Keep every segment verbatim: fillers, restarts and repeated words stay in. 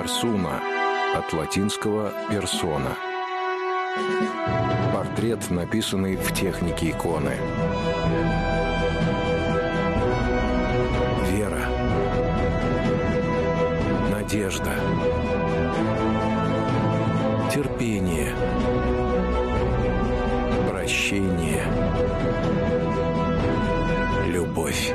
Парсуна, от латинского «персона». Портрет, написанный в технике иконы. Вера. Надежда. Терпение. Прощение. Любовь.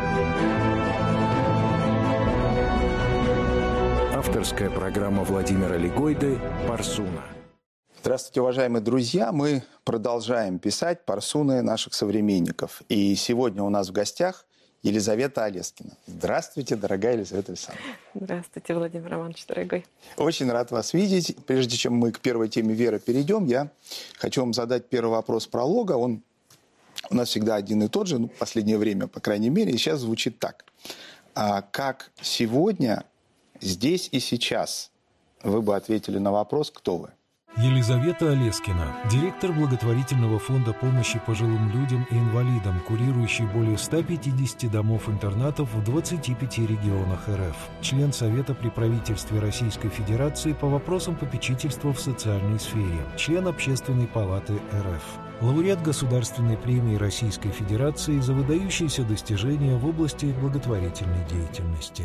Авторская программа Владимира Лигойды «Парсуна». Здравствуйте, уважаемые друзья! Мы продолжаем писать парсуны наших современников. И сегодня у нас в гостях Елизавета Олескина. Здравствуйте, дорогая Елизавета Александровна. Здравствуйте, Владимир Романович, дорогой. Очень рад вас видеть. Прежде чем мы к первой теме веры перейдем, я хочу вам задать первый вопрос пролога. Он у нас всегда один и тот же, ну, в последнее время, по крайней мере, и сейчас звучит так. А как сегодня, здесь и сейчас вы бы ответили на вопрос, кто вы? Елизавета Олескина, директор благотворительного фонда помощи пожилым людям и инвалидам, курирующий более ста пятидесяти домов-интернатов в двадцати пяти регионах эр эф, член Совета при правительстве Российской Федерации по вопросам попечительства в социальной сфере, член Общественной палаты эр эф, лауреат Государственной премии Российской Федерации за выдающиеся достижения в области благотворительной деятельности.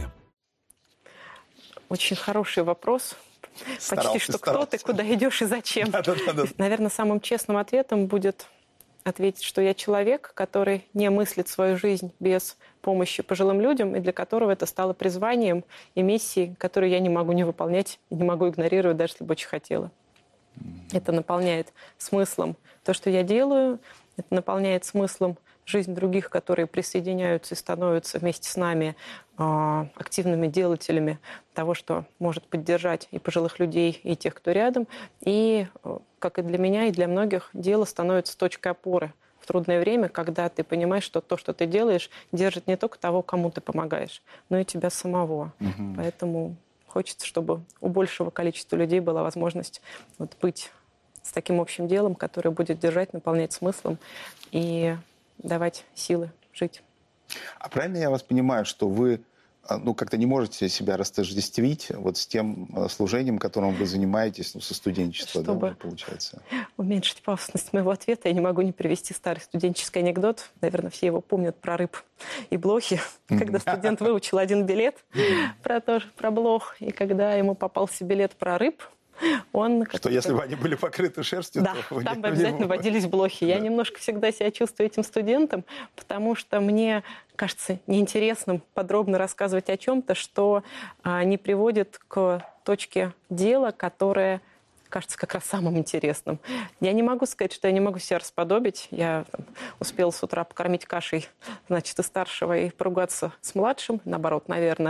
Очень хороший вопрос. Старался, Почти что старался. кто ты, куда идешь и зачем. Да, да, да, да. Наверное, самым честным ответом будет ответить, что я человек, который не мыслит свою жизнь без помощи пожилым людям, и для которого это стало призванием и миссией, которую я не могу не выполнять и не могу игнорировать, даже если бы очень хотела. Это наполняет смыслом то, что я делаю, это наполняет смыслом жизнь других, которые присоединяются и становятся вместе с нами э, активными делателями того, что может поддержать и пожилых людей, и тех, кто рядом. И, э, как и для меня, и для многих, дело становится точкой опоры в трудное время, когда ты понимаешь, что то, что ты делаешь, держит не только того, кому ты помогаешь, но и тебя самого. Угу. Поэтому хочется, чтобы у большего количества людей была возможность вот, быть с таким общим делом, которое будет держать, наполнять смыслом и давать силы жить. А правильно я вас понимаю, что вы ну, как-то не можете себя растождествить вот с тем служением, которым вы занимаетесь, ну, со студенчества, чтобы да, получается? Уменьшить пафосность моего ответа, я не могу не привести старый студенческий анекдот. Наверное, все его помнят про рыб и блохи. Когда студент выучил один билет про, то, про блох, и когда ему попался билет про рыб, он... Что если бы они были покрыты шерстью, да, то... там бы обязательно водились блохи. Я да. немножко всегда себя чувствую этим студентом, потому что мне кажется неинтересным подробно рассказывать о чем-то, что а, не приводит к точке дела, которая кажется как раз самым интересным. Я не могу сказать, что я не могу себя расподобить. Я там, успела с утра покормить кашей, значит, и старшего, и поругаться с младшим, наоборот, наверное.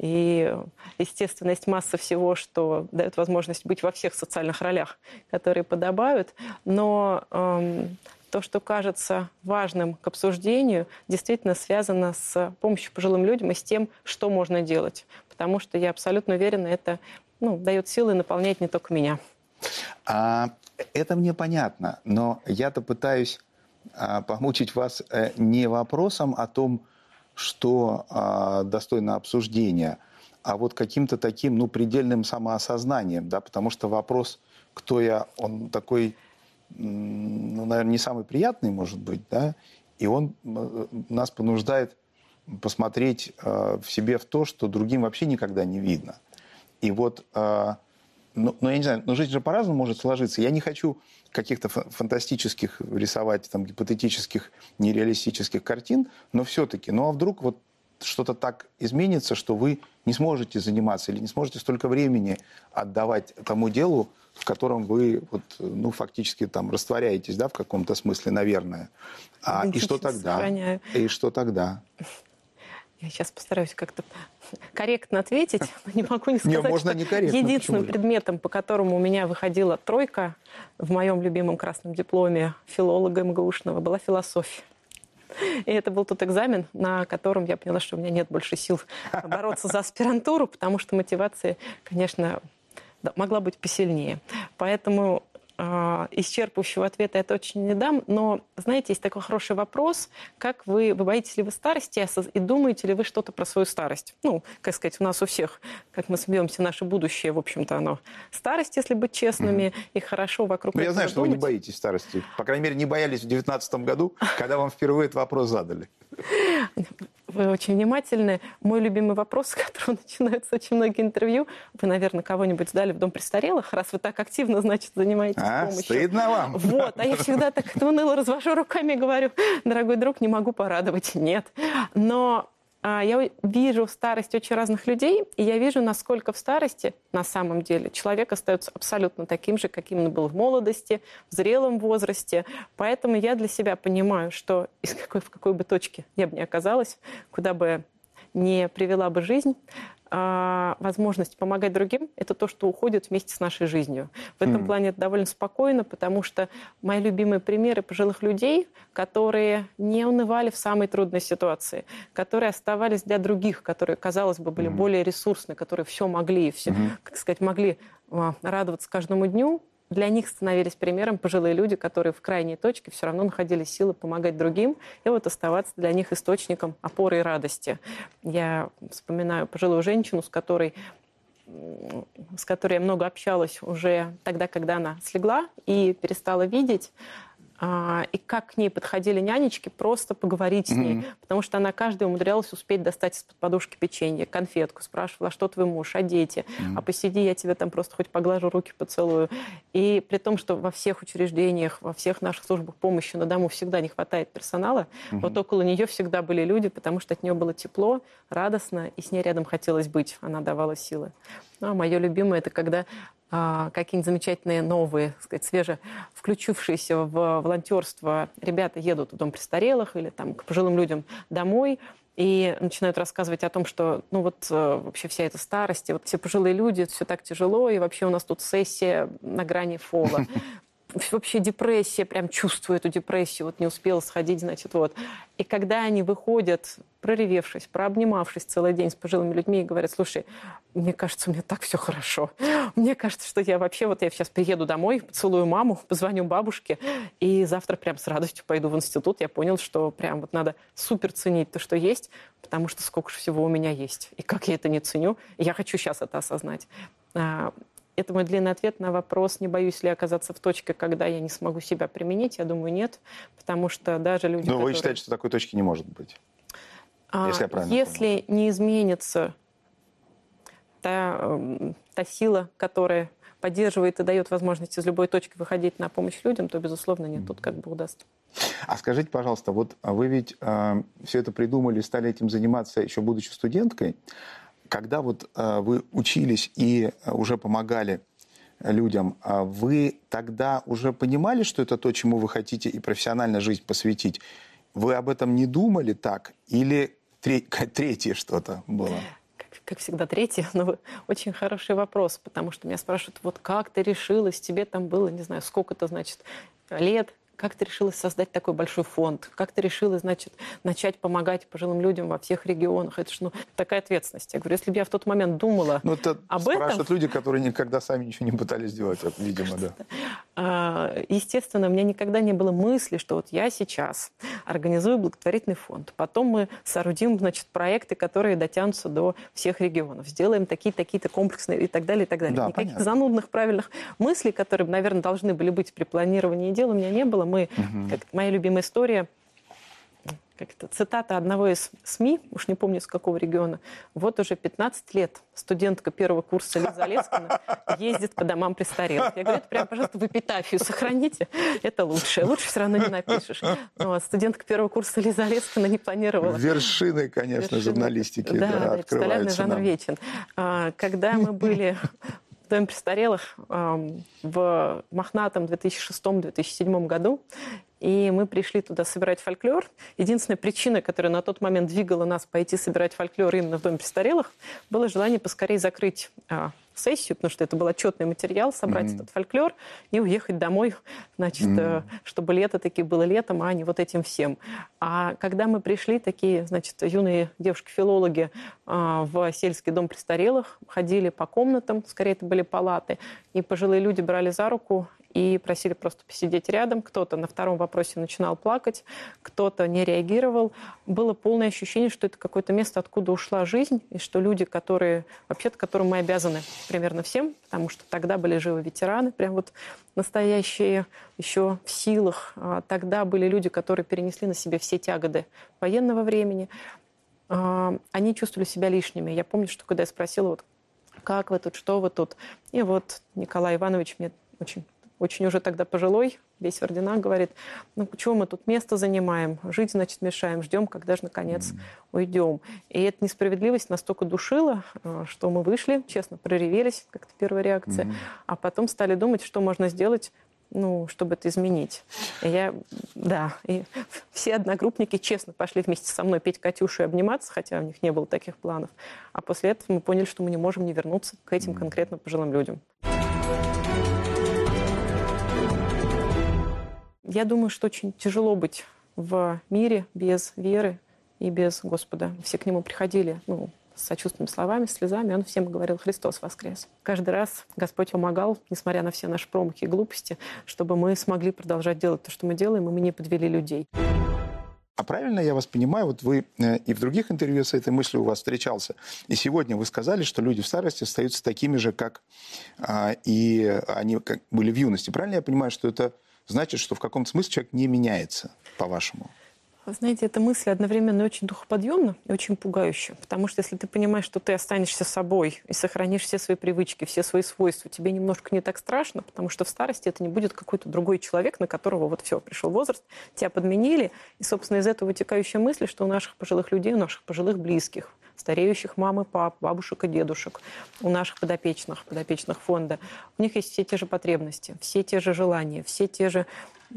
И, естественно, есть масса всего, что дает возможность быть во всех социальных ролях, которые подобают. Но эм, то, что кажется важным к обсуждению, действительно связано с помощью пожилым людям и с тем, что можно делать. Потому что я абсолютно уверена, это ну, дает силы и наполняет не только меня. А, это мне понятно, но я-то пытаюсь а, помучить вас а, не вопросом о том, что а, достойно обсуждения, а вот каким-то таким, ну, предельным самоосознанием, да, потому что вопрос, кто я, он такой, ну, наверное, не самый приятный, может быть, да, и он нас понуждает посмотреть а, в себе в то, что другим вообще никогда не видно. И вот... А, Ну, ну, я не знаю, но жизнь же по-разному может сложиться. Я не хочу каких-то фантастических рисовать, там, гипотетических, нереалистических картин, но все-таки, ну а вдруг вот что-то так изменится, что вы не сможете заниматься или не сможете столько времени отдавать тому делу, в котором вы вот, ну, фактически там растворяетесь, да, в каком-то смысле, наверное. А, и что тогда? Сохраняю. И что тогда? Я сейчас постараюсь как-то корректно ответить, но не могу не сказать, не, можно что не корректно, единственным почему? предметом, по которому у меня выходила тройка в моем любимом красном дипломе филолога МГУшного, была философия. И это был тот экзамен, на котором я поняла, что у меня нет больше сил бороться за аспирантуру, потому что мотивация, конечно, могла быть посильнее. Поэтому исчерпывающего ответа я точно не дам, но, знаете, есть такой хороший вопрос, как вы, вы боитесь ли вы старости и думаете ли вы что-то про свою старость? Ну, как сказать, у нас у всех, как мы смеемся, наше будущее, в общем-то, оно старость, если быть честными, mm-hmm. и хорошо вокруг этого думать. Я знаю, что вы не боитесь старости. По крайней мере, не боялись в две тысячи девятнадцатом году, когда вам впервые этот вопрос задали. Вы очень внимательны. Мой любимый вопрос, с которого начинаются очень многие интервью. Вы, наверное, кого-нибудь сдали в дом престарелых, раз вы так активно, значит, занимаетесь а, помощью. Стыдно вам. Вот, а я всегда так уныло развожу руками и говорю, дорогой друг, не могу порадовать. Нет. Но а, я вижу старость очень разных людей, и я вижу, насколько в старости на самом деле человек остается абсолютно таким же, каким он был в молодости, в зрелом возрасте. Поэтому я для себя понимаю, что из какой, в какой бы точке я бы ни оказалась, куда бы не привела бы жизнь, а, возможность помогать другим – это то, что уходит вместе с нашей жизнью. В этом mm. плане это довольно спокойно, потому что мои любимые примеры пожилых людей, которые не унывали в самой трудной ситуации, которые оставались для других, которые, казалось бы, были mm. более ресурсны, которые все могли, все, mm-hmm. как сказать, могли а, радоваться каждому дню. Для них становились примером пожилые люди, которые в крайней точке все равно находили силы помогать другим и вот оставаться для них источником опоры и радости. Я вспоминаю пожилую женщину, с которой, с которой я много общалась уже тогда, когда она слегла и перестала видеть. И как к ней подходили нянечки, просто поговорить с ней. Mm-hmm. Потому что она каждая умудрялась успеть достать из-под подушки печенье, конфетку, спрашивала, а что твой муж, а дети? Mm-hmm. А посиди, я тебе там просто хоть поглажу, руки поцелую. И при том, что во всех учреждениях, во всех наших службах помощи на дому всегда не хватает персонала, mm-hmm. вот около нее всегда были люди, потому что от нее было тепло, радостно, и с ней рядом хотелось быть. Она давала силы. Ну, а мое любимое – это когда а, какие-нибудь замечательные новые, так сказать, свеже включившиеся в волонтерство ребята едут в дом престарелых или там, к пожилым людям домой и начинают рассказывать о том, что ну вот вообще вся эта старость, и вот все пожилые люди, все так тяжело, и вообще у нас тут сессия на грани фола. Вообще депрессия, прям чувствую эту депрессию, вот не успела сходить, значит, вот. И когда они выходят, проревевшись, прообнимавшись целый день с пожилыми людьми и говорят, слушай, мне кажется, у меня так все хорошо. Мне кажется, что я вообще, вот я сейчас приеду домой, поцелую маму, позвоню бабушке, и завтра прям с радостью пойду в институт. Я понял, что прям вот надо супер ценить то, что есть, потому что сколько же всего у меня есть. И как я это не ценю, и я хочу сейчас это осознать. Это мой длинный ответ на вопрос, не боюсь ли оказаться в точке, когда я не смогу себя применить. Я думаю, нет, потому что даже люди, Но которые... вы считаете, что такой точки не может быть? А, если я правильно если понял. Не изменится та, та сила, которая поддерживает и дает возможность из любой точки выходить на помощь людям, то, безусловно, нет, тут как бы удастся. А скажите, пожалуйста, вот вы ведь э, все это придумали, стали этим заниматься еще будучи студенткой. Когда вот э, вы учились и уже помогали людям, э, вы тогда уже понимали, что это то, чему вы хотите и профессионально жизнь посвятить? Вы об этом не думали так? Или тре- третье что-то было? Как, как всегда, третье, но очень хороший вопрос, потому что меня спрашивают, вот как ты решилась, тебе там было, не знаю, сколько-то, значит, лет, как ты решила создать такой большой фонд? Как ты решила, значит, начать помогать пожилым людям во всех регионах? Это же, ну, такая ответственность. Я говорю, если бы я в тот момент думала ну, это об спрашивают этом... люди, которые никогда сами ничего не пытались сделать, видимо, да. Естественно, у меня никогда не было мысли, что вот я сейчас организую благотворительный фонд. Потом мы соорудим, значит, проекты, которые дотянутся до всех регионов. Сделаем такие-такие-то комплексные и так далее, и так далее. Да, Никаких понятно. Занудных, правильных мыслей, которые, наверное, должны были быть при планировании дел, у меня не было. Мы, угу. как моя любимая история, как это, цитата одного из СМИ, уж не помню, с какого региона. Вот уже пятнадцать лет студентка первого курса Лиза Олескина ездит по домам престарелых. Я говорю, это прям, пожалуйста, в эпитафию сохраните. Это лучше. Лучше все равно не напишешь. Но студентка первого курса Лиза Олескина не планировала. Вершины, конечно, Вершины, журналистики да, да, да, открываются жанр нам. вечен. Когда мы были... в Доме престарелых э, в мохнатом две тысячи шестом - две тысячи седьмом году. И мы пришли туда собирать фольклор. Единственная причина, которая на тот момент двигала нас пойти собирать фольклор именно в Доме престарелых, было желание поскорее закрыть э, сессию, потому что это был отчетный материал, собрать mm-hmm. этот фольклор и уехать домой, значит, mm-hmm. э, чтобы лето таки было летом, а не вот этим всем. А когда мы пришли, такие, значит, юные девушки-филологи э, в сельский дом престарелых, ходили по комнатам, скорее это были палаты, и пожилые люди брали за руку и просили просто посидеть рядом. Кто-то на втором вопросе начинал плакать, кто-то не реагировал. Было полное ощущение, что это какое-то место, откуда ушла жизнь, и что люди, которые, вообще-то, которым мы обязаны примерно всем, потому что тогда были живы ветераны, прям вот настоящие, еще в силах. Тогда были люди, которые перенесли на себе все тяготы военного времени. Они чувствовали себя лишними. Я помню, что когда я спросила, вот, как вы тут, что вы тут, и вот Николай Иванович мне очень, очень уже тогда пожилой, весь в орденах, говорит, ну почему мы тут место занимаем, жить, значит, мешаем, ждем, когда же, наконец, mm-hmm. уйдем. И эта несправедливость настолько душила, что мы вышли, честно, проревелись, как-то первая реакция, mm-hmm. а потом стали думать, что можно сделать, ну, чтобы это изменить. И я, да, и все одногруппники честно пошли вместе со мной петь «Катюшу» и обниматься, хотя у них не было таких планов. А после этого мы поняли, что мы не можем не вернуться к этим конкретно пожилым людям. Я думаю, что очень тяжело быть в мире без веры и без Господа. Все к Нему приходили, ну, с сочувственными словами, слезами, он всем говорил: «Христос воскрес». Каждый раз Господь помогал, несмотря на все наши промахи и глупости, чтобы мы смогли продолжать делать то, что мы делаем, и мы не подвели людей. А правильно я вас понимаю, вот вы и в других интервью с этой мыслью у вас встречался, и сегодня вы сказали, что люди в старости остаются такими же, как а, и они как были в юности. Правильно я понимаю, что это значит, что в каком-то смысле человек не меняется, по-вашему? Вы знаете, эта мысль одновременно очень духоподъемна и очень пугающая. Потому что если ты понимаешь, что ты останешься собой и сохранишь все свои привычки, все свои свойства, тебе немножко не так страшно, потому что в старости это не будет какой-то другой человек, на которого вот все, пришел возраст, тебя подменили. И, собственно, из этого вытекающая мысль, что у наших пожилых людей, у наших пожилых близких, стареющих мам и пап, бабушек и дедушек, у наших подопечных, подопечных фонда, у них есть все те же потребности, все те же желания, все те же...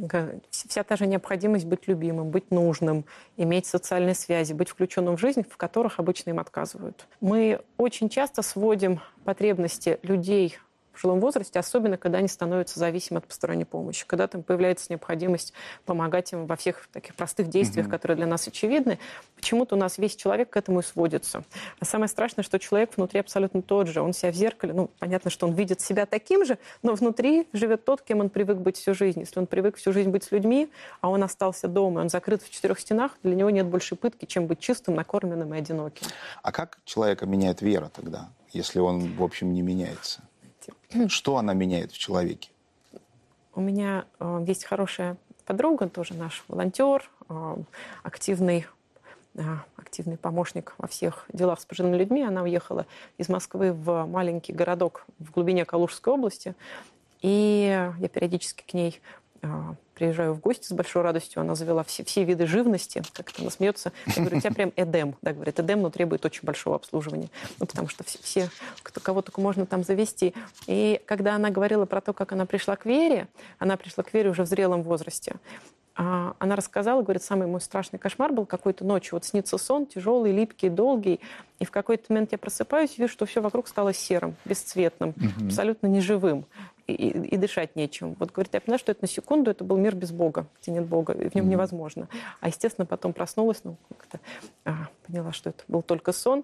вся та же необходимость быть любимым, быть нужным, иметь социальные связи, быть включенным в жизнь, в которых обычно им отказывают. Мы очень часто сводим потребности людей в пожилом возрасте, особенно когда они становятся зависимы от посторонней помощи, когда там появляется необходимость помогать им во всех таких простых действиях, mm-hmm. которые для нас очевидны. Почему-то у нас весь человек к этому и сводится. А самое страшное, что человек внутри абсолютно тот же. Он себя в зеркале, ну, понятно, что он видит себя таким же, но внутри живет тот, кем он привык быть всю жизнь. Если он привык всю жизнь быть с людьми, а он остался дома, он закрыт в четырех стенах, для него нет большей пытки, чем быть чистым, накормленным и одиноким. А как человека меняет вера тогда, если он, в общем, не меняется? Что она меняет в человеке? У меня э, есть хорошая подруга, тоже наш волонтер, э, активный, э, активный помощник во всех делах с пожилыми людьми. Она уехала из Москвы в маленький городок в глубине Калужской области. И я периодически к ней э, приезжаю в гости с большой радостью. Она завела все, все виды живности. Как-то она смеется. Я говорю, у тебя прям эдем. Да, говорит, эдем, но требует очень большого обслуживания. Ну, потому что все, все кто, кого только можно там завести. И когда она говорила про то, как она пришла к вере, она пришла к вере уже в зрелом возрасте. А, она рассказала, говорит, самый мой страшный кошмар был какой-то ночью. Вот снится сон, тяжелый, липкий, долгий. И в какой-то момент я просыпаюсь и вижу, что все вокруг стало серым, бесцветным, mm-hmm. абсолютно неживым. И, и, и дышать нечем. Вот, говорит, я поняла, что это на секунду, это был мир без Бога, где нет Бога, и в нем mm-hmm. невозможно. А, естественно, потом проснулась, ну, как-то а, поняла, что это был только сон.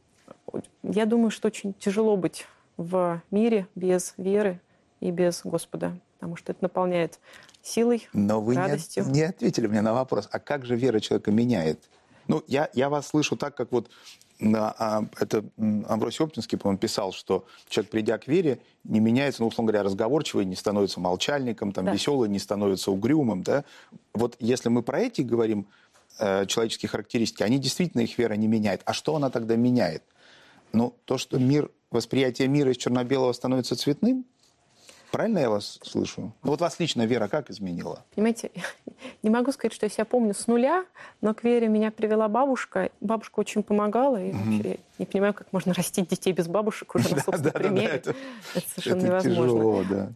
Я думаю, что очень тяжело быть в мире без веры и без Господа, потому что это наполняет силой, Но вы радостью. Не, не ответили мне на вопрос, а как же вера человека меняет? Ну, я, я вас слышу так, как вот а, это Амвросий Оптинский, по-моему, писал, что человек, придя к вере, не меняется, ну, условно говоря, разговорчивый, не становится молчальником, там, да. веселый, не становится угрюмым. Да? Вот если мы про эти говорим э, человеческие характеристики, они действительно, их вера не меняет. А что она тогда меняет? Ну, то, что мир, восприятие мира из черно-белого становится цветным? Правильно я вас слышу? Ну, вот вас лично вера как изменила? Понимаете, не могу сказать, что я себя помню с нуля, но к вере меня привела бабушка. Бабушка очень помогала. И вообще, я не понимаю, как можно растить детей без бабушек уже на собственном примере. Это совершенно невозможно.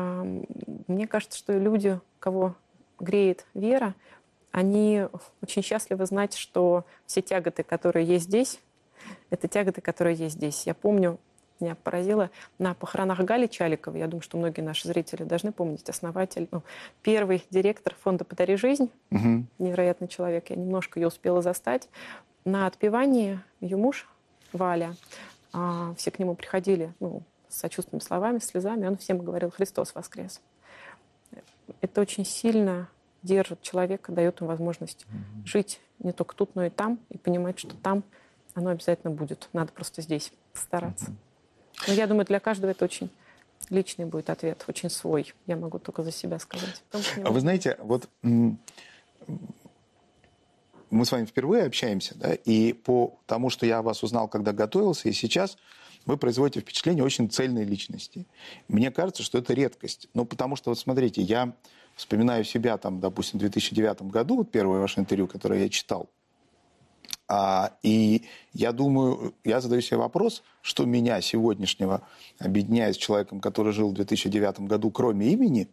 Мне кажется, что люди, кого греет вера, они очень счастливы знать, что все тяготы, которые есть здесь, это тяготы, которые есть здесь. Я помню, меня поразило на похоронах Гали Чаликовой, я думаю, что многие наши зрители должны помнить, основатель, ну, первый директор фонда «Подари жизнь», угу. невероятный человек, я немножко ее успела застать. На отпевании ее муж Валя, а, все к нему приходили, ну, с сочувственными словами, слезами, он всем говорил: «Христос воскрес». это очень сильно держит человека, дает ему возможность mm-hmm. жить не только тут, но и там, и понимать, что там оно обязательно будет. Надо просто здесь постараться. Mm-hmm. Но я думаю, для каждого это очень личный будет ответ, очень свой. Я могу только за себя сказать. Том, а вы знаете, вот мы с вами впервые общаемся, да, и по тому, что я о вас узнал, когда готовился, и сейчас вы производите впечатление очень цельной личности. Мне кажется, что это редкость. Ну, потому что, вот смотрите, я вспоминаю себя, там, допустим, в две тысячи девятом году, вот первое ваше интервью, которое я читал, а, и я думаю, я задаю себе вопрос, что меня сегодняшнего объединяет с человеком, который жил в две тысячи девятом году, кроме имени.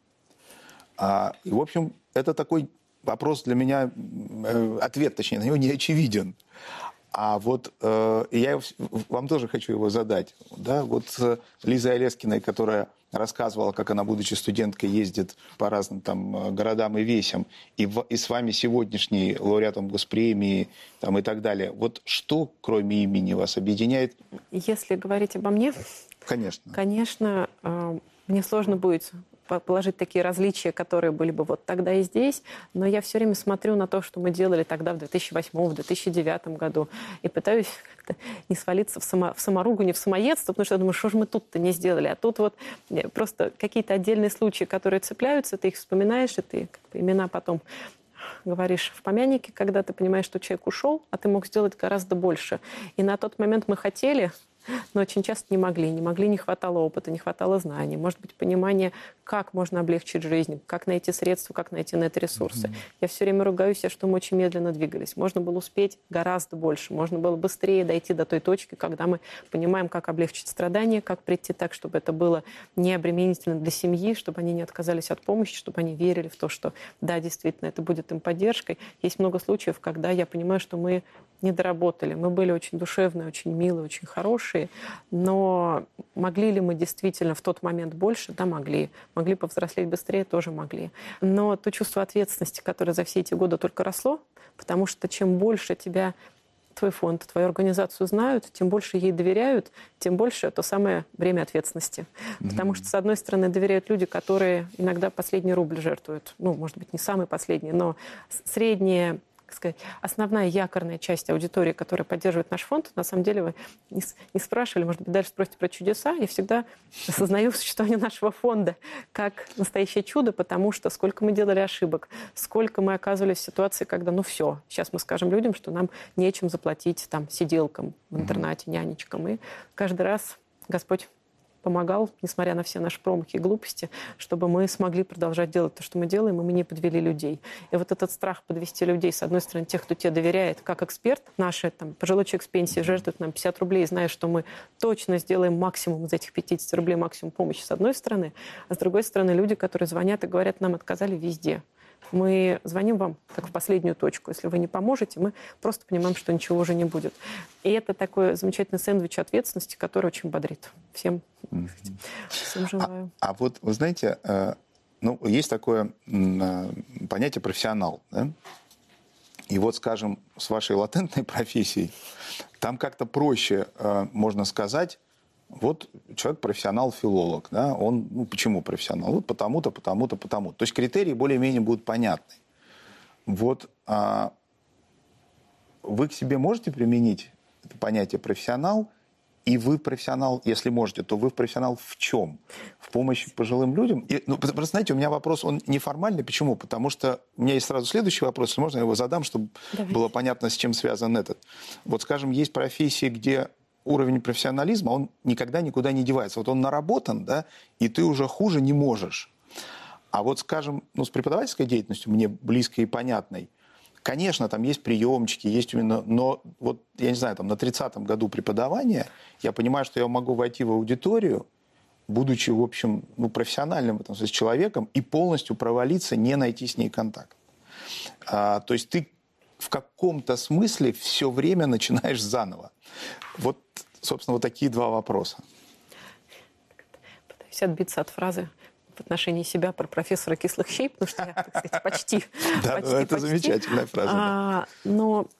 А, и, в общем, это такой вопрос для меня, э, ответ, точнее, на него не очевиден. А вот э, я вам тоже хочу его задать. Да? Вот с Лизой Олескиной, которая рассказывала, как она, будучи студенткой, ездит по разным там городам и весям, и, в, и с вами сегодняшний лауреатом госпремии там, и так далее. Вот что, кроме имени, вас объединяет? Если говорить обо мне, конечно, конечно, э, мне сложно будет положить такие различия, которые были бы вот тогда и здесь, но я все время смотрю на то, что мы делали тогда в две тысячи восьмом, в две тысячи девятом году, и пытаюсь как-то не свалиться в, само, в саморугу, не в самоедство, потому что я думаю, что же мы тут-то не сделали, а тут вот просто какие-то отдельные случаи, которые цепляются, ты их вспоминаешь, и ты как бы имена потом говоришь в помяннике, когда ты понимаешь, что человек ушел, а ты мог сделать гораздо больше. И на тот момент мы хотели, но очень часто не могли. Не могли, не хватало опыта, не хватало знаний. Может быть, понимания, как можно облегчить жизнь, как найти средства, как найти на это ресурсы. Mm-hmm. Я все время ругаюсь, что мы очень медленно двигались. Можно было успеть гораздо больше. Можно было быстрее дойти до той точки, когда мы понимаем, как облегчить страдания, как прийти так, чтобы это было не обременительно для семьи, чтобы они не отказались от помощи, чтобы они верили в то, что да, действительно, это будет им поддержкой. Есть много случаев, когда я понимаю, что мы не доработали. Мы были очень душевные, очень милые, очень хорошие, но могли ли мы действительно в тот момент больше? Да, могли. Могли повзрослеть быстрее? Тоже могли. Но то чувство ответственности, которое за все эти годы только росло, потому что чем больше тебя твой фонд, твою организацию знают, тем больше ей доверяют, тем больше то самое время ответственности. Mm-hmm. Потому что, с одной стороны, доверяют люди, которые иногда последний рубль жертвуют. Ну, может быть, не самый последний, но средние, сказать, основная якорная часть аудитории, которая поддерживает наш фонд, на самом деле вы не, не спрашивали, может быть, дальше спросите про чудеса. Я всегда осознаю существование нашего фонда как настоящее чудо, потому что сколько мы делали ошибок, сколько мы оказывались в ситуации, когда, ну все, сейчас мы скажем людям, что нам нечем заплатить там сиделкам в интернате, нянечкам. И каждый раз Господь помогал, несмотря на все наши промахи и глупости, чтобы мы смогли продолжать делать то, что мы делаем, и мы не подвели людей. И вот этот страх подвести людей, с одной стороны, тех, кто тебе доверяет, как эксперт, наши, там, пожилой человек с пенсии жертвует нам пятьдесят рублей, зная, что мы точно сделаем максимум из этих пятьдесят рублей, максимум помощи, с одной стороны, а с другой стороны, люди, которые звонят и говорят, нам отказали везде. Мы звоним вам как в последнюю точку. Если вы не поможете, мы просто понимаем, что ничего уже не будет. И это такой замечательный сэндвич ответственности, который очень бодрит. Всем, mm-hmm. всем желаю. А, а вот, вы знаете, ну, есть такое понятие профессионал, да? И вот, скажем, с вашей латентной профессией, там как-то проще, можно сказать, вот человек профессионал-филолог, да, он, ну, почему профессионал? Вот потому-то, потому-то, потому-то. То есть критерии более-менее будут понятны. Вот а, вы к себе можете применить это понятие профессионал, и вы профессионал, если можете, то вы профессионал в чем? В помощи пожилым людям? И, ну, просто, знаете, у меня вопрос, он неформальный. Почему? Потому что у меня есть сразу следующий вопрос, если можно, я его задам, чтобы Давайте. было понятно, с чем связан этот. Вот, скажем, есть профессии, где уровень профессионализма, он никогда никуда не девается. Вот он наработан, да, и ты уже хуже не можешь. А вот, скажем, ну, с преподавательской деятельностью, мне близкой и понятной, конечно, там есть приемчики, есть именно, но вот, я не знаю, там на тридцатом году преподавания я понимаю, что я могу войти в аудиторию, будучи, в общем, ну, профессиональным в этом смысле человеком, и полностью провалиться, не найти с ней контакт. А, то есть ты в каком-то смысле все время начинаешь заново. Вот, собственно, вот такие два вопроса. Пытаюсь отбиться от фразы в отношении себя про профессора кислых щей, потому что я, так сказать, почти. Да, это замечательная фраза. Но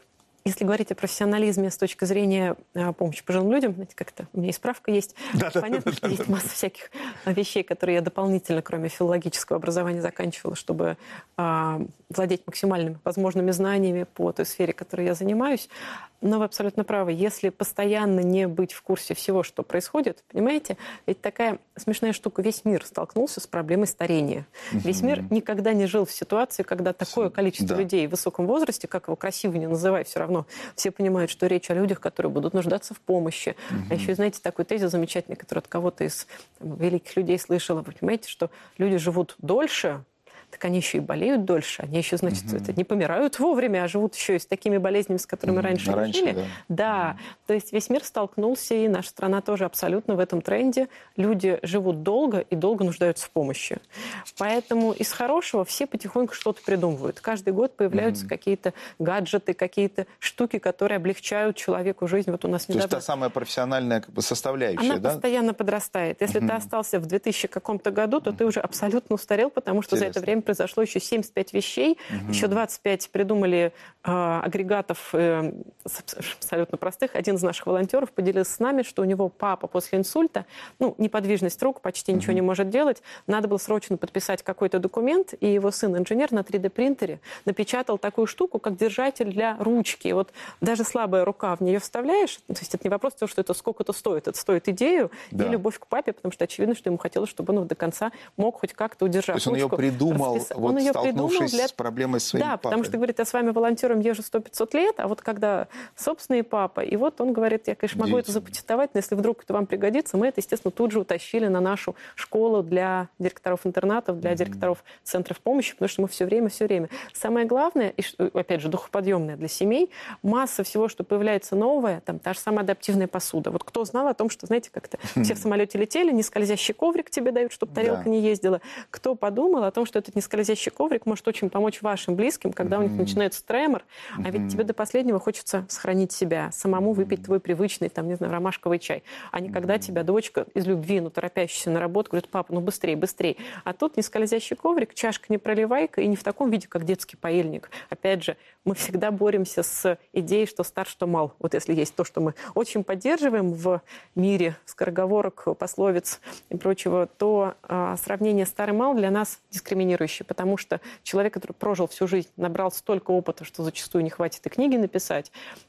Если говорить о профессионализме с точки зрения э, помощи пожилым людям, знаете, как-то у меня и справка есть. Да, понятно, да, что да, есть да. масса всяких вещей, которые я дополнительно, кроме филологического образования, заканчивала, чтобы э, владеть максимальными возможными знаниями по той сфере, которой я занимаюсь. Но вы абсолютно правы. Если постоянно не быть в курсе всего, что происходит, понимаете, ведь такая смешная штука. Весь мир столкнулся с проблемой старения. Mm-hmm. Весь мир никогда не жил в ситуации, когда такое количество да. людей в высоком возрасте, как его красиво не называй, все равно все понимают, что речь о людях, которые будут нуждаться в помощи. Mm-hmm. А еще, знаете, такой тезис замечательный, который от кого-то из там, великих людей слышала. Вы понимаете, что люди живут дольше, так они еще и болеют дольше. Они еще, значит, mm-hmm. это, не помирают вовремя, а живут еще и с такими болезнями, с которыми mm-hmm. раньше не жили. Да, да. Mm-hmm. То есть весь мир столкнулся, и наша страна тоже абсолютно в этом тренде. Люди живут долго и долго нуждаются в помощи. Поэтому из хорошего все потихоньку что-то придумывают. Каждый год появляются mm-hmm. какие-то гаджеты, какие-то штуки, которые облегчают человеку жизнь. Вот у нас недавно... То есть та самая профессиональная как бы, составляющая, Она да? постоянно подрастает. Если mm-hmm. ты остался в двухтысячном каком-то году, то mm-hmm. ты уже абсолютно устарел, потому что Интересно. За это время произошло еще семьдесят пять вещей, угу. еще двадцать пять придумали э, агрегатов э, абсолютно простых. Один из наших волонтеров поделился с нами, что у него папа после инсульта, ну, неподвижность рук, почти угу. ничего не может делать. Надо было срочно подписать какой-то документ, и его сын-инженер на три дэ-принтере напечатал такую штуку, как держатель для ручки. И вот даже слабая рука в нее вставляешь, то есть это не вопрос того, что это сколько-то стоит, это стоит идею да. и любовь к папе, потому что очевидно, что ему хотелось, чтобы он до конца мог хоть как-то удержать ручку. То есть он ее придумал, вот, он ее столкнувшись для... с проблемой с своим да, папой. Да, потому что, говорит, я с вами волонтером езжу сто-пятьсот лет, а вот когда собственный папа, и вот он говорит, я, конечно, могу это запатентовать, но если вдруг это вам пригодится, мы это, естественно, тут же утащили на нашу школу для директоров интернатов, для mm-hmm. директоров центров помощи, потому что мы все время, все время. Самое главное, и, опять же, духоподъемное для семей, масса всего, что появляется новое, там та же самая адаптивная посуда. Вот кто знал о том, что, знаете, как-то mm-hmm. все в самолете летели, не скользящий коврик тебе дают, чтобы тарелка да. не ездила. Кто подумал о том, что этот не скользящий коврик может очень помочь вашим близким, когда mm-hmm. у них начинается тремор, mm-hmm. а ведь тебе до последнего хочется сохранить себя, самому mm-hmm. выпить твой привычный, там, не знаю, ромашковый чай, а не когда mm-hmm. тебя дочка из любви, ну, торопящаяся на работу, говорит, папа, ну, быстрее, быстрее. А тут не скользящий коврик, чашка не проливайка, и не в таком виде, как детский паильник. Опять же, мы всегда боремся с идеей, что стар, что мал. Вот если есть то, что мы очень поддерживаем в мире скороговорок, пословиц и прочего, то а, сравнение стар и мал для нас дискриминирующее, потому что человек, который прожил всю жизнь, набрал столько опыта, что зачастую не хватит и книги написать,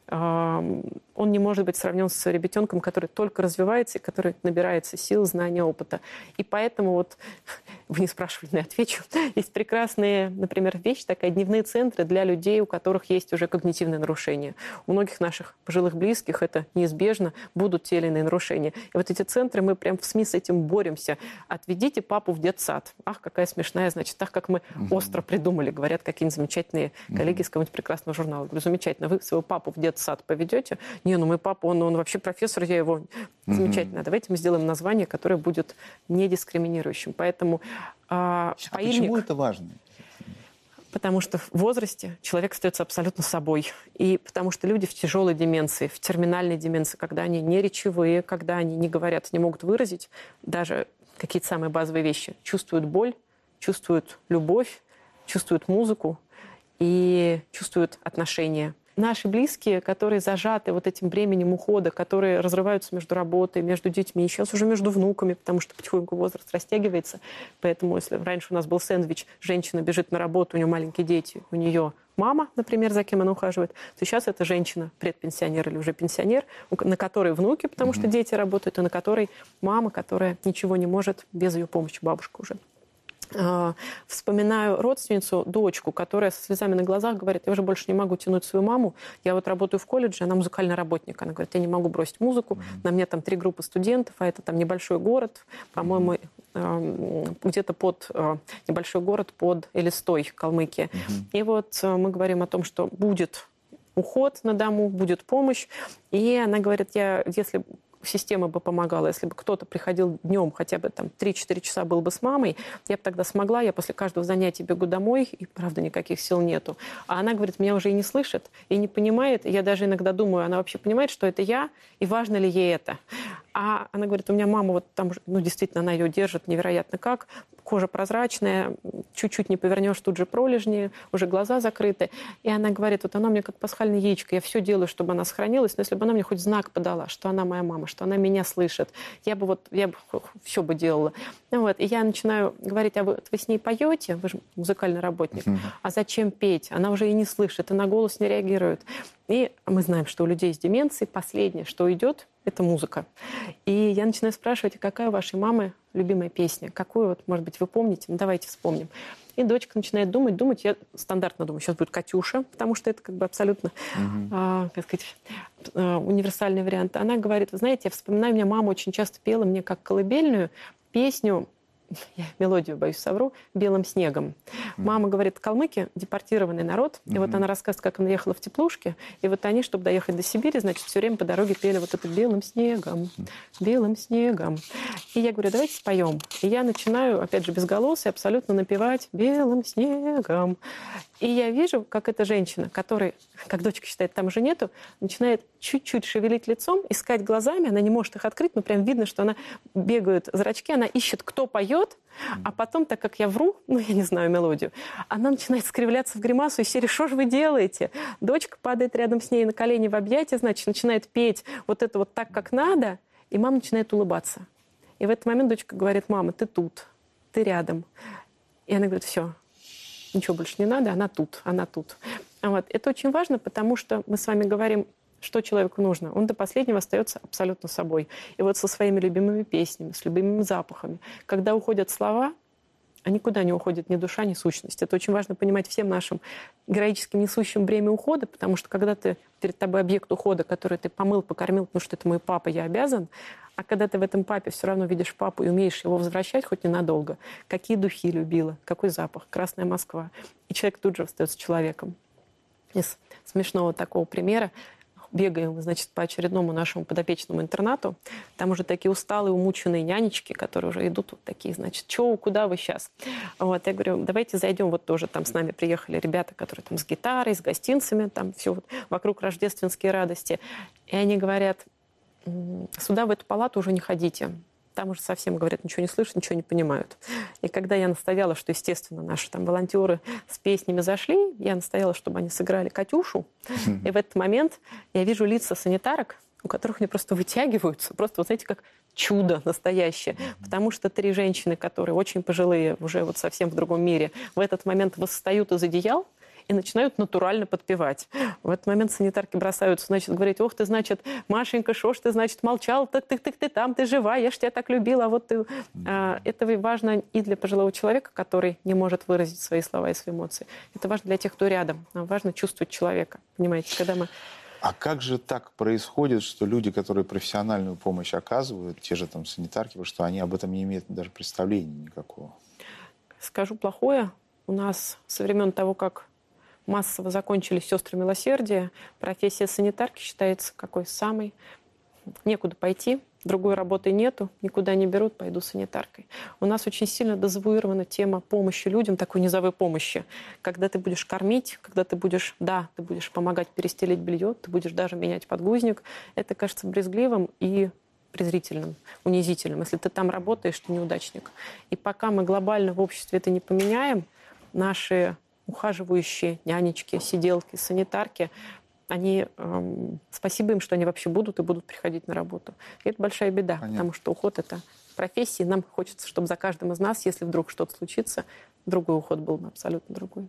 он не может быть сравнен с ребятенком, который только развивается и который набирается сил, знания, опыта. И поэтому вот, вы не спрашивали, но я отвечу, есть прекрасные, например, вещи, такая дневные центры для людей, у которых есть уже когнитивные нарушения. У многих наших пожилых близких это неизбежно, будут те или иные нарушения. И вот эти центры, мы прям в СМИ с этим боремся. Отведите папу в детсад. Ах, какая смешная, значит, так как мы угу. остро придумали, говорят какие-нибудь замечательные коллеги из какого-нибудь прекрасного журнала. Я говорю, замечательно, вы своего папу в детсад поведете? Не, ну мой папа, он, он вообще профессор, я его... Угу. Замечательно. Давайте мы сделаем название, которое будет не дискриминирующим. Поэтому а, а паильник... Почему это важно? Потому что в возрасте человек остается абсолютно собой. И потому что люди в тяжелой деменции, в терминальной деменции, когда они не речевые, когда они не говорят, не могут выразить даже какие-то самые базовые вещи, чувствуют боль, чувствуют любовь, чувствуют музыку и чувствуют отношения. Наши близкие, которые зажаты вот этим бременем ухода, которые разрываются между работой, между детьми, сейчас уже между внуками, потому что потихоньку возраст растягивается. Поэтому если раньше у нас был сэндвич, женщина бежит на работу, у нее маленькие дети, у нее мама, например, за кем она ухаживает, то сейчас это женщина, предпенсионер или уже пенсионер, на которой внуки, потому mm-hmm. что дети работают, и на которой мама, которая ничего не может без ее помощи, бабушка уже. Вспоминаю родственницу, дочку, которая со слезами на глазах говорит, я уже больше не могу тянуть свою маму, я вот работаю в колледже, она музыкальный работник, она говорит, я не могу бросить музыку, mm-hmm. на мне там три группы студентов, а это там небольшой город, по-моему, mm-hmm. где-то под небольшой город под Элистой, Калмыкия. Mm-hmm. И вот мы говорим о том, что будет уход на дому, будет помощь, и она говорит, я, если система бы помогала, если бы кто-то приходил днем, хотя бы там три-четыре часа был бы с мамой, я бы тогда смогла, я после каждого занятия бегу домой, и, правда, никаких сил нету. А она говорит, меня уже и не слышит, и не понимает, и я даже иногда думаю, она вообще понимает, что это я, и важно ли ей это. А она говорит, у меня мама вот там, ну, действительно, она ее держит невероятно как. Кожа прозрачная, чуть-чуть не повернешь, тут же пролежни, уже глаза закрыты. И она говорит, вот она мне как пасхальное яичко, я все делаю, чтобы она сохранилась, но если бы она мне хоть знак подала, что она моя мама, что она меня слышит, я бы вот, я бы все бы делала. Вот. И я начинаю говорить, а вы, вы с ней поете? Вы же музыкальный работник. Mm-hmm. А зачем петь? Она уже и не слышит, и на голос не реагирует. И мы знаем, что у людей с деменцией последнее, что идет, это музыка. И я начинаю спрашивать, какая у вашей мамы любимая песня? Какую, вот, может быть, вы помните? Ну, давайте вспомним. И дочка начинает думать, думать. Я стандартно думаю, сейчас будет «Катюша», потому что это как бы абсолютно, mm-hmm. а, как сказать, а, универсальный вариант. Она говорит, вы знаете, я вспоминаю, у меня мама очень часто пела мне как колыбельную песню, я мелодию, боюсь, совру, «Белым снегом». Mm-hmm. Мама говорит, калмыки – депортированный народ. Mm-hmm. И вот она рассказывает, как она ехала в теплушке. И вот они, чтобы доехать до Сибири, значит, все время по дороге пели вот это «Белым снегом, белым снегом». И я говорю, давайте споем. И я начинаю, опять же, без голоса, абсолютно напевать «Белым снегом». И я вижу, как эта женщина, которой, как дочка считает, там уже нету, начинает чуть-чуть шевелить лицом, искать глазами, она не может их открыть, но прям видно, что она бегают зрачки, она ищет, кто поет, а потом, так как я вру, ну, я не знаю мелодию, она начинает скривляться в гримасу из серии «Что же вы делаете?». Дочка падает рядом с ней на колени в объятия, значит, начинает петь вот это вот так, как надо, и мама начинает улыбаться. И в этот момент дочка говорит, мама, ты тут, ты рядом. И она говорит, все, ничего больше не надо, она тут, она тут. Вот. Это очень важно, потому что мы с вами говорим, что человеку нужно. Он до последнего остается абсолютно собой. И вот со своими любимыми песнями, с любимыми запахами. Когда уходят слова, а никуда не уходит ни душа, ни сущность. Это очень важно понимать всем нашим героическим несущим бремя ухода, потому что когда ты перед тобой объект ухода, который ты помыл, покормил, потому что это мой папа, я обязан, а когда ты в этом папе все равно видишь папу и умеешь его возвращать хоть ненадолго, какие духи любила, какой запах, Красная Москва. И человек тут же остается человеком. Из смешного такого примера бегаем, значит, по очередному нашему подопечному интернату. Там уже такие усталые, умученные нянечки, которые уже идут вот такие, значит, чё, куда вы сейчас? Вот, я говорю, давайте зайдем, вот тоже там с нами приехали ребята, которые там с гитарой, с гостинцами, там все вот вокруг рождественские радости. И они говорят, сюда, в эту палату уже не ходите. Там уже совсем, говорят, ничего не слышат, ничего не понимают. И когда я настояла, что, естественно, наши там волонтеры с песнями зашли, я настояла, чтобы они сыграли «Катюшу». И в этот момент я вижу лица санитарок, у которых они просто вытягиваются. Просто, вот знаете, как чудо настоящее. Потому что три женщины, которые очень пожилые, уже вот совсем в другом мире, в этот момент восстают из одеял и начинают натурально подпевать. В этот момент санитарки бросаются, значит, говорить, ох ты, значит, Машенька, шо ж ты, значит, молчал, так ты, ты, ты там, ты жива, я ж тебя так любила, а вот ты... А, это важно и для пожилого человека, который не может выразить свои слова и свои эмоции. Это важно для тех, кто рядом. Нам важно чувствовать человека, понимаете, когда мы... А как же так происходит, что люди, которые профессиональную помощь оказывают, те же там санитарки, что они об этом не имеют даже представления никакого? Скажу плохое. У нас со времен того, как массово закончились сестры милосердия, профессия санитарки считается какой самой. Некуда пойти, другой работы нету, никуда не берут, пойду санитаркой. У нас очень сильно дезавуирована тема помощи людям, такой низовой помощи. Когда ты будешь кормить, когда ты будешь, да, ты будешь помогать перестелить белье, ты будешь даже менять подгузник. Это кажется брезгливым и презрительным, унизительным. Если ты там работаешь, ты неудачник. И пока мы глобально в обществе это не поменяем, наши ухаживающие нянечки, сиделки, санитарки, они, эм, спасибо им, что они вообще будут и будут приходить на работу. И это большая беда, Понятно. Потому что уход – это профессия, и нам хочется, чтобы за каждым из нас, если вдруг что-то случится, другой уход был бы абсолютно другой.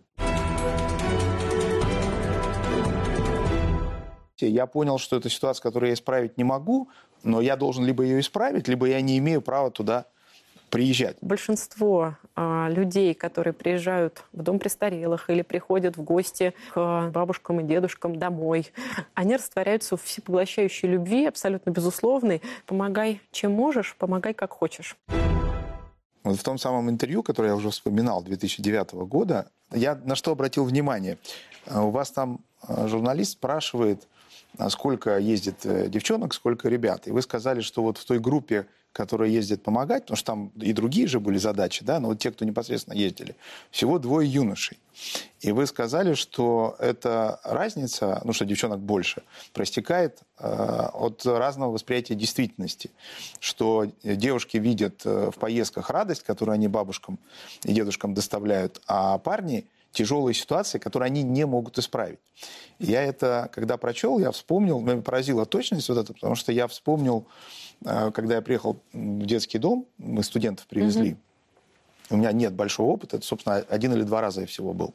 Я понял, что это ситуация, которую я исправить не могу, но я должен либо ее исправить, либо я не имею права туда приезжать. Большинство а, людей, которые приезжают в дом престарелых или приходят в гости к бабушкам и дедушкам домой, они растворяются в всепоглощающей любви, абсолютно безусловной. Помогай, чем можешь, помогай, как хочешь. Вот в том самом интервью, которое я уже вспоминал, две тысячи девятого года, я на что обратил внимание. У вас там журналист спрашивает, сколько ездит девчонок, сколько ребят. И вы сказали, что вот в той группе, которые ездят помогать, потому что там и другие же были задачи, да, но вот те, кто непосредственно ездили, всего двое юношей. И вы сказали, что эта разница, ну что девчонок больше, проистекает э, от разного восприятия действительности. Что девушки видят в поездках радость, которую они бабушкам и дедушкам доставляют, а парни тяжелые ситуации, которые они не могут исправить. Я это, когда прочел, я вспомнил, меня поразила точность вот эта, потому что я вспомнил, э, когда я приехал в детский дом, мы студентов привезли, mm-hmm. У меня нет большого опыта, это, собственно, один или два раза я всего был.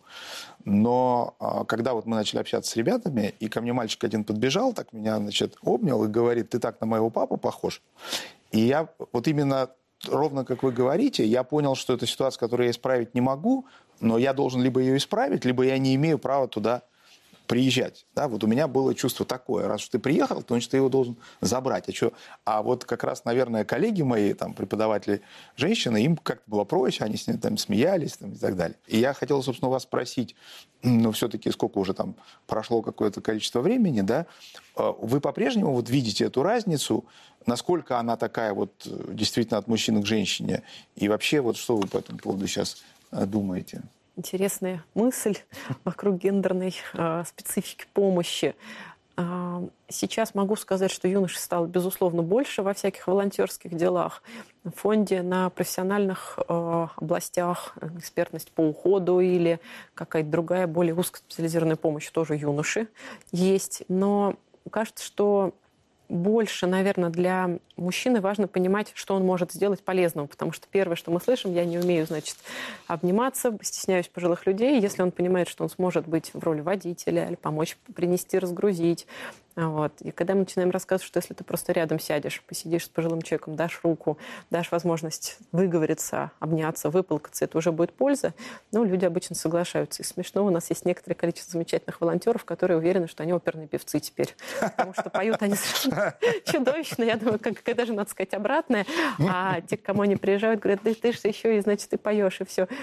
Но когда вот мы начали общаться с ребятами, и ко мне мальчик один подбежал, так меня, значит, обнял и говорит: ты так на моего папу похож. И я вот именно, ровно как вы говорите, я понял, что это ситуация, которую я исправить не могу, но я должен либо ее исправить, либо я не имею права туда приезжать. Да, вот у меня было чувство такое. Раз уж ты приехал, то значит, ты его должен забрать. А, что? А вот как раз, наверное, коллеги мои, там, преподаватели женщины, им как-то было проще, они с ними там смеялись там, и так далее. И я хотел, собственно, вас спросить, ну, все-таки сколько уже там прошло какое-то количество времени, да, вы по-прежнему вот видите эту разницу, насколько она такая вот действительно от мужчины к женщине, и вообще вот что вы по этому поводу сейчас думаете? Интересная мысль вокруг гендерной э, специфики помощи. Э, сейчас могу сказать, что юношей стало, безусловно, больше во всяких волонтерских делах. В фонде на профессиональных э, областях, экспертность по уходу или какая-то другая, более узкоспециализированная помощь тоже юноши есть. Но кажется, что больше, наверное, для мужчины важно понимать, что он может сделать полезного, потому что первое, что мы слышим: я не умею, значит, обниматься, стесняюсь пожилых людей. Если он понимает, что он сможет быть в роли водителя или помочь принести, разгрузить. Вот. И когда мы начинаем рассказывать, что если ты просто рядом сядешь, посидишь с пожилым человеком, дашь руку, дашь возможность выговориться, обняться, выплакаться, это уже будет польза, ну, люди обычно соглашаются. И смешно, у нас есть некоторое количество замечательных волонтеров, которые уверены, что они оперные певцы теперь. Потому что поют они совершенно чудовищно. Я думаю, как, когда же надо сказать обратное. А те, к кому они приезжают, говорят: да ты же еще и, значит, ты поешь, и все.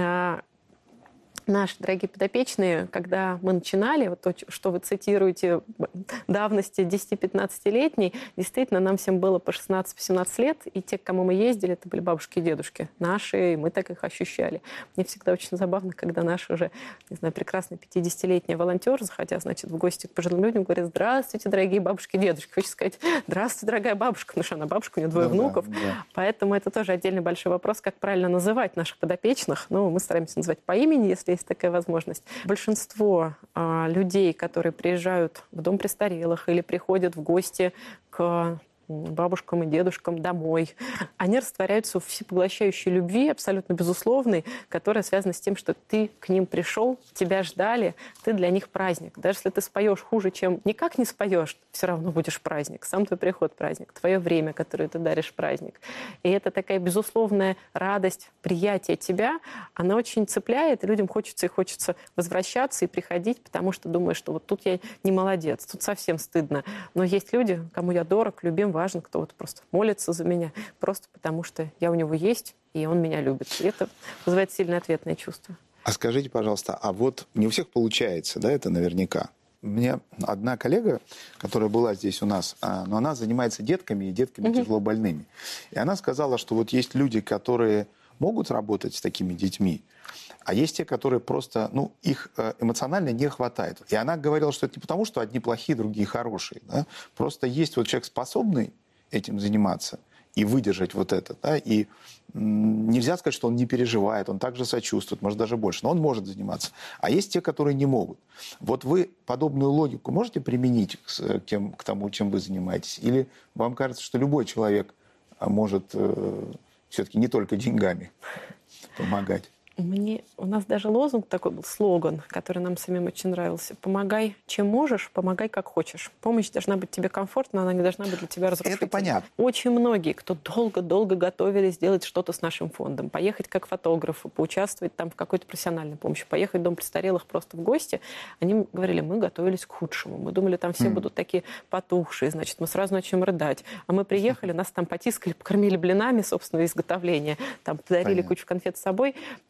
Наши дорогие подопечные, когда мы начинали, вот то, что вы цитируете, давности десяти-пятнадцатилетней, действительно, нам всем было по шестнадцать-семнадцать лет, и те, к кому мы ездили, это были бабушки и дедушки наши, и мы так их ощущали. Мне всегда очень забавно, когда наш уже, не знаю, прекрасный пятидесятилетний волонтер, заходя, значит, в гости к пожилым людям, говорит: здравствуйте, дорогие бабушки и дедушки. Хочется сказать: здравствуйте, дорогая бабушка, потому что она бабушка, у нее двое да, внуков. Да, да. Поэтому это тоже отдельный большой вопрос, как правильно называть наших подопечных. Ну, мы стараемся называть по имени, если есть такая возможность. Большинство а, людей, которые приезжают в дом престарелых или приходят в гости к бабушкам и дедушкам домой, они растворяются в всепоглощающей любви, абсолютно безусловной, которая связана с тем, что ты к ним пришел, тебя ждали, ты для них праздник. Даже если ты споешь хуже, чем никак не споешь, все равно будешь праздник. Сам твой приход праздник, твое время, которое ты даришь, праздник. И это такая безусловная радость, приятие тебя, она очень цепляет, и людям хочется и хочется возвращаться и приходить, потому что думаешь, что вот тут я не молодец, тут совсем стыдно. Но есть люди, кому я дорог, любим, важен, кто вот просто молится за меня, просто потому что я у него есть, и он меня любит. И это вызывает сильное ответное чувство. А скажите, пожалуйста, а вот не у всех получается, да, это наверняка? У меня одна коллега, которая была здесь у нас, но она занимается детками и детками угу. тяжело больными. И она сказала, что вот есть люди, которые могут работать с такими детьми, а есть те, которые просто, ну, их эмоционально не хватает. И она говорила, что это не потому, что одни плохие, другие хорошие. Да? Просто есть вот человек, способный этим заниматься и выдержать вот это. Да? И нельзя сказать, что он не переживает, он также сочувствует, может, даже больше, но он может заниматься. А есть те, которые не могут. Вот вы подобную логику можете применить к, тем, к тому, чем вы занимаетесь? Или вам кажется, что любой человек может э, все-таки не только деньгами помогать? Мне, у нас даже лозунг такой был, слоган, который нам самим очень нравился. Помогай, чем можешь, помогай, как хочешь. Помощь должна быть тебе комфортна, она не должна быть для тебя разрушительной. Это понятно. Очень многие, кто долго-долго готовили сделать что-то с нашим фондом, поехать как фотографы, поучаствовать там в какой-то профессиональной помощи, поехать в дом престарелых просто в гости, они говорили: мы готовились к худшему. Мы думали, там все mm. будут такие потухшие, значит, мы сразу начнем рыдать. А мы приехали, нас там потискали, покормили блинами собственного изготовления, там подарили Понятно. Кучу конфет с собой.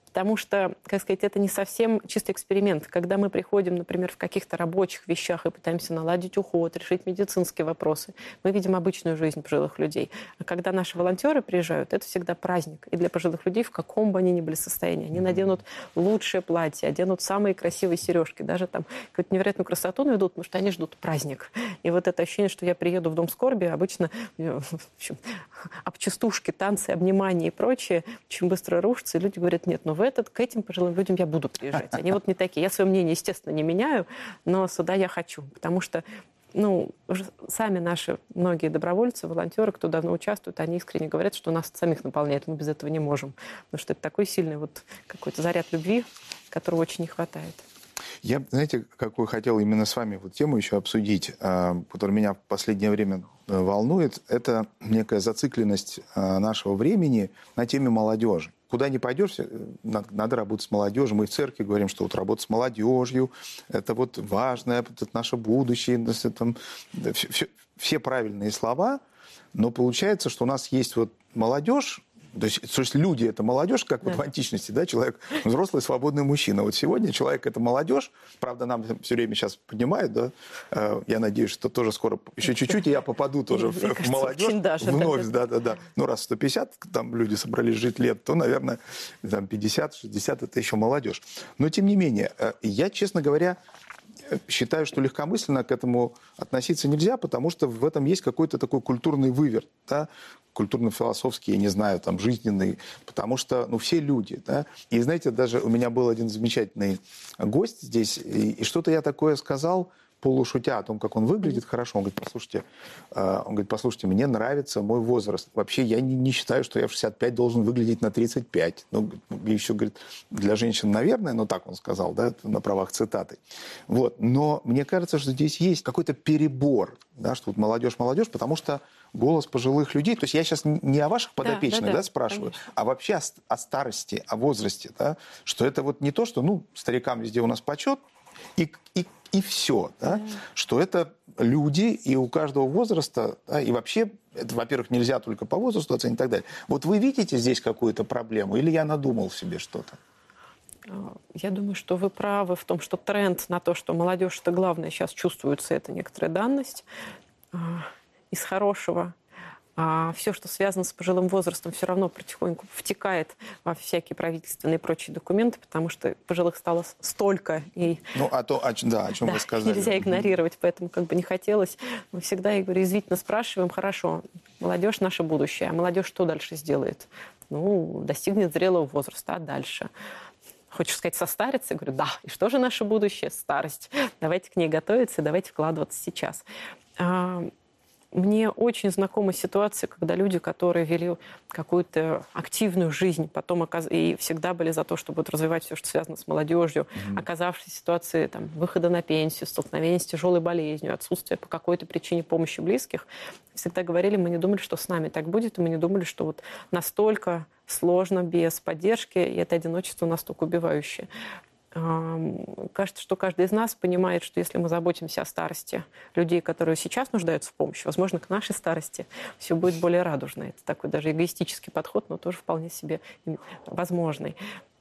Потому что, как сказать, это не совсем чистый эксперимент. Когда мы приходим, например, в каких-то рабочих вещах и пытаемся наладить уход, решить медицинские вопросы, мы видим обычную жизнь пожилых людей. А когда наши волонтеры приезжают, это всегда праздник. И для пожилых людей, в каком бы они ни были состоянии, они наденут лучшее платье, оденут самые красивые сережки, даже там какую-то невероятную красоту наведут, потому что они ждут праздник. И вот это ощущение, что я приеду в дом скорби, обычно в общем, обчастушки, танцы, обнимания и прочее очень быстро рушатся, и люди говорят, нет, ну в этот, к этим пожилым людям я буду приезжать. Они вот не такие. Я свое мнение, естественно, не меняю, но сюда я хочу, потому что ну, сами наши многие добровольцы, волонтеры, кто давно участвует, они искренне говорят, что нас самих наполняет, мы без этого не можем. Потому что это такой сильный вот какой-то заряд любви, которого очень не хватает. Я, знаете, какую хотел именно с вами вот тему еще обсудить, которая меня в последнее время волнует, это некая зацикленность нашего времени на теме молодежи. Куда ни пойдешь, надо работать с молодежью. Мы в церкви говорим, что вот работа с молодежью, это вот важно, это наше будущее, это, все, все правильные слова, но получается, что у нас есть вот молодежь, то есть, то есть люди – это молодежь, как да. вот в античности, да, человек взрослый, свободный мужчина. Вот сегодня человек – это молодежь, правда, нам все время сейчас поднимают, да, я надеюсь, что тоже скоро, еще чуть-чуть, и я попаду тоже в, в молодежь, даже, вновь, да-да-да. Ну, раз сто пятьдесят там люди собрались жить лет, то, наверное, там пятьдесят-шестьдесят – это еще молодежь. Но, тем не менее, я, честно говоря, считаю, что легкомысленно к этому относиться нельзя, потому что в этом есть какой-то такой культурный выверт, да, культурно-философский, я не знаю, там, жизненный, потому что, ну, все люди, да. И, знаете, даже у меня был один замечательный гость здесь, и, и что-то я такое сказал, полушутя о том, как он выглядит хорошо. Он говорит, послушайте, он говорит, послушайте, мне нравится мой возраст. Вообще я не, не считаю, что я в шестьдесят пять должен выглядеть на тридцать пять. Ну, еще, говорит, для женщин, наверное, но так он сказал, да, на правах цитаты. Вот. Но мне кажется, что здесь есть какой-то перебор, да, что вот молодежь, молодежь, потому что голос пожилых людей, то есть я сейчас не о ваших подопечных, да, да, да, да, спрашиваю, конечно. А вообще о, о старости, о возрасте, да, что это вот не то, что, ну, старикам везде у нас почет, и, и И все, да? Mm. Что это люди, и у каждого возраста, да, и вообще, это, во-первых, нельзя только по возрасту оценить и так далее. Вот вы видите здесь какую-то проблему, или я надумал себе что-то? Я думаю, что вы правы в том, что тренд на то, что молодежь – это главное, сейчас чувствуется, это некоторая данность. Из хорошего. А все, что связано с пожилым возрастом, все равно потихоньку втекает во всякие правительственные и прочие документы, потому что пожилых стало столько. И... Ну, а то, о, да, о чем да, вы сказали. Нельзя игнорировать, поэтому как бы не хотелось. Мы всегда, я говорю, язвительно спрашиваем, хорошо, молодежь – наше будущее, а молодежь что дальше сделает? Ну, достигнет зрелого возраста, а дальше? Хочешь сказать, состарится? Я говорю, да. И что же наше будущее? Старость. Давайте к ней готовиться, давайте вкладываться сейчас. Мне очень знакома ситуация, когда люди, которые вели какую-то активную жизнь, потом оказ... и всегда были за то, чтобы вот развивать все, что связано с молодежью, mm-hmm. оказавшись в ситуации там, выхода на пенсию, столкновения с тяжелой болезнью, отсутствия по какой-то причине помощи близких, всегда говорили, мы не думали, что с нами так будет, и мы не думали, что вот настолько сложно без поддержки, и это одиночество настолько убивающее. Кажется, что каждый из нас понимает, что если мы заботимся о старости людей, которые сейчас нуждаются в помощи, возможно, к нашей старости все будет более радужно. Это такой даже эгоистический подход, но тоже вполне себе возможный.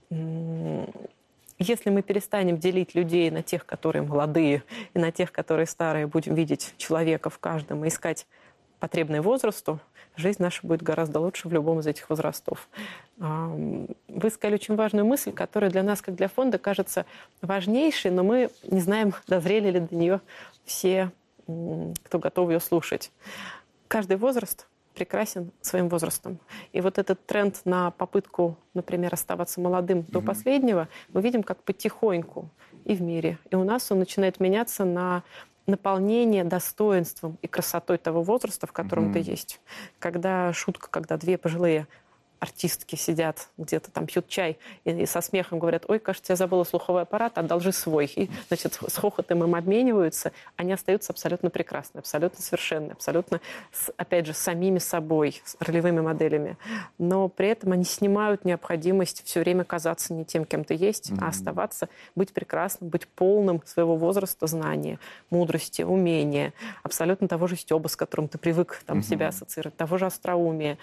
Если мы перестанем делить людей на тех, которые молодые, и на тех, которые старые, будем видеть человека в каждом и искать потребное возрасту, жизнь наша будет гораздо лучше в любом из этих возрастов. Вы сказали очень важную мысль, которая для нас, как для фонда, кажется важнейшей, но мы не знаем, дозрели ли до нее все, кто готов ее слушать. Каждый возраст прекрасен своим возрастом. И вот этот тренд на попытку, например, оставаться молодым mm-hmm. до последнего, мы видим, как потихоньку и в мире, и у нас он начинает меняться на наполнение достоинством и красотой того возраста, в котором mm-hmm. ты есть. Когда шутка, когда две пожилые артистки сидят где-то там, пьют чай и, и со смехом говорят, ой, кажется, я забыла слуховой аппарат, одолжи свой. И, значит, с хохотом им обмениваются, они остаются абсолютно прекрасны, абсолютно совершенны, абсолютно, с, опять же, с самими собой, с ролевыми моделями. Но при этом они снимают необходимость все время казаться не тем, кем ты есть, mm-hmm. а оставаться, быть прекрасным, быть полным своего возраста знания, мудрости, умения, абсолютно того же стёба, с которым ты привык там, mm-hmm. себя ассоциировать, того же остроумия.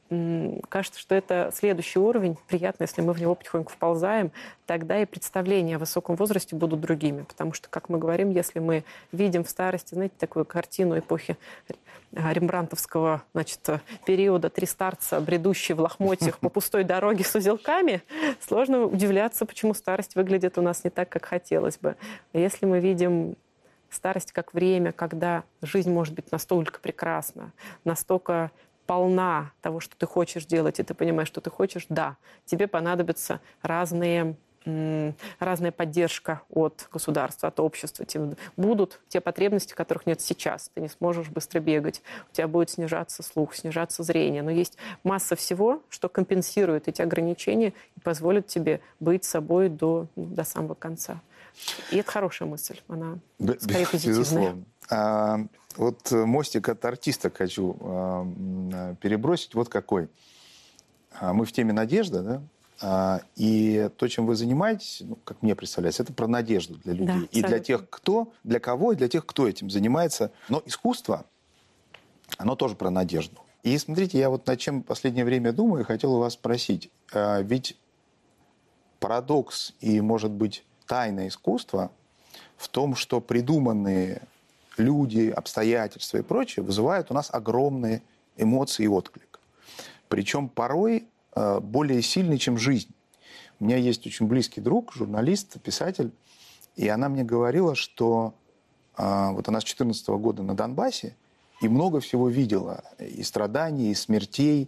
кажется, что это следующий уровень. Приятно, если мы в него потихоньку вползаем, тогда и представления о высоком возрасте будут другими. Потому что, как мы говорим, если мы видим в старости, знаете, такую картину эпохи рембрандтовского, значит, периода, три старца, бредущие в лохмотьях по пустой дороге с узелками, сложно удивляться, почему старость выглядит у нас не так, как хотелось бы. Если мы видим старость как время, когда жизнь может быть настолько прекрасна, настолько полна того, что ты хочешь делать, и ты понимаешь, что ты хочешь, да, тебе понадобятся разные, разная поддержка от государства, от общества. Тебе будут те потребности, которых нет сейчас. Ты не сможешь быстро бегать, у тебя будет снижаться слух, снижаться зрение. Но есть масса всего, что компенсирует эти ограничения и позволит тебе быть собой до, до самого конца. И это хорошая мысль, она скорее позитивная. Безусловно. А, вот мостик от артиста хочу а, перебросить. Вот какой. А, мы в теме «Надежда», да? А, и то, чем вы занимаетесь, ну, как мне представляется, это про надежду для людей. Да, и для тех, кто, для кого, и для тех, кто этим занимается. Но искусство, оно тоже про надежду. И смотрите, я вот над чем в последнее время думаю, и хотел у вас спросить. А, ведь парадокс и, может быть, тайна искусства в том, что придуманные люди, обстоятельства и прочее вызывают у нас огромные эмоции и отклик. Причем порой э, более сильный, чем жизнь. У меня есть очень близкий друг, журналист, писатель, и она мне говорила, что э, вот она с две тысячи четырнадцатого года на Донбассе и много всего видела, и страданий, и смертей,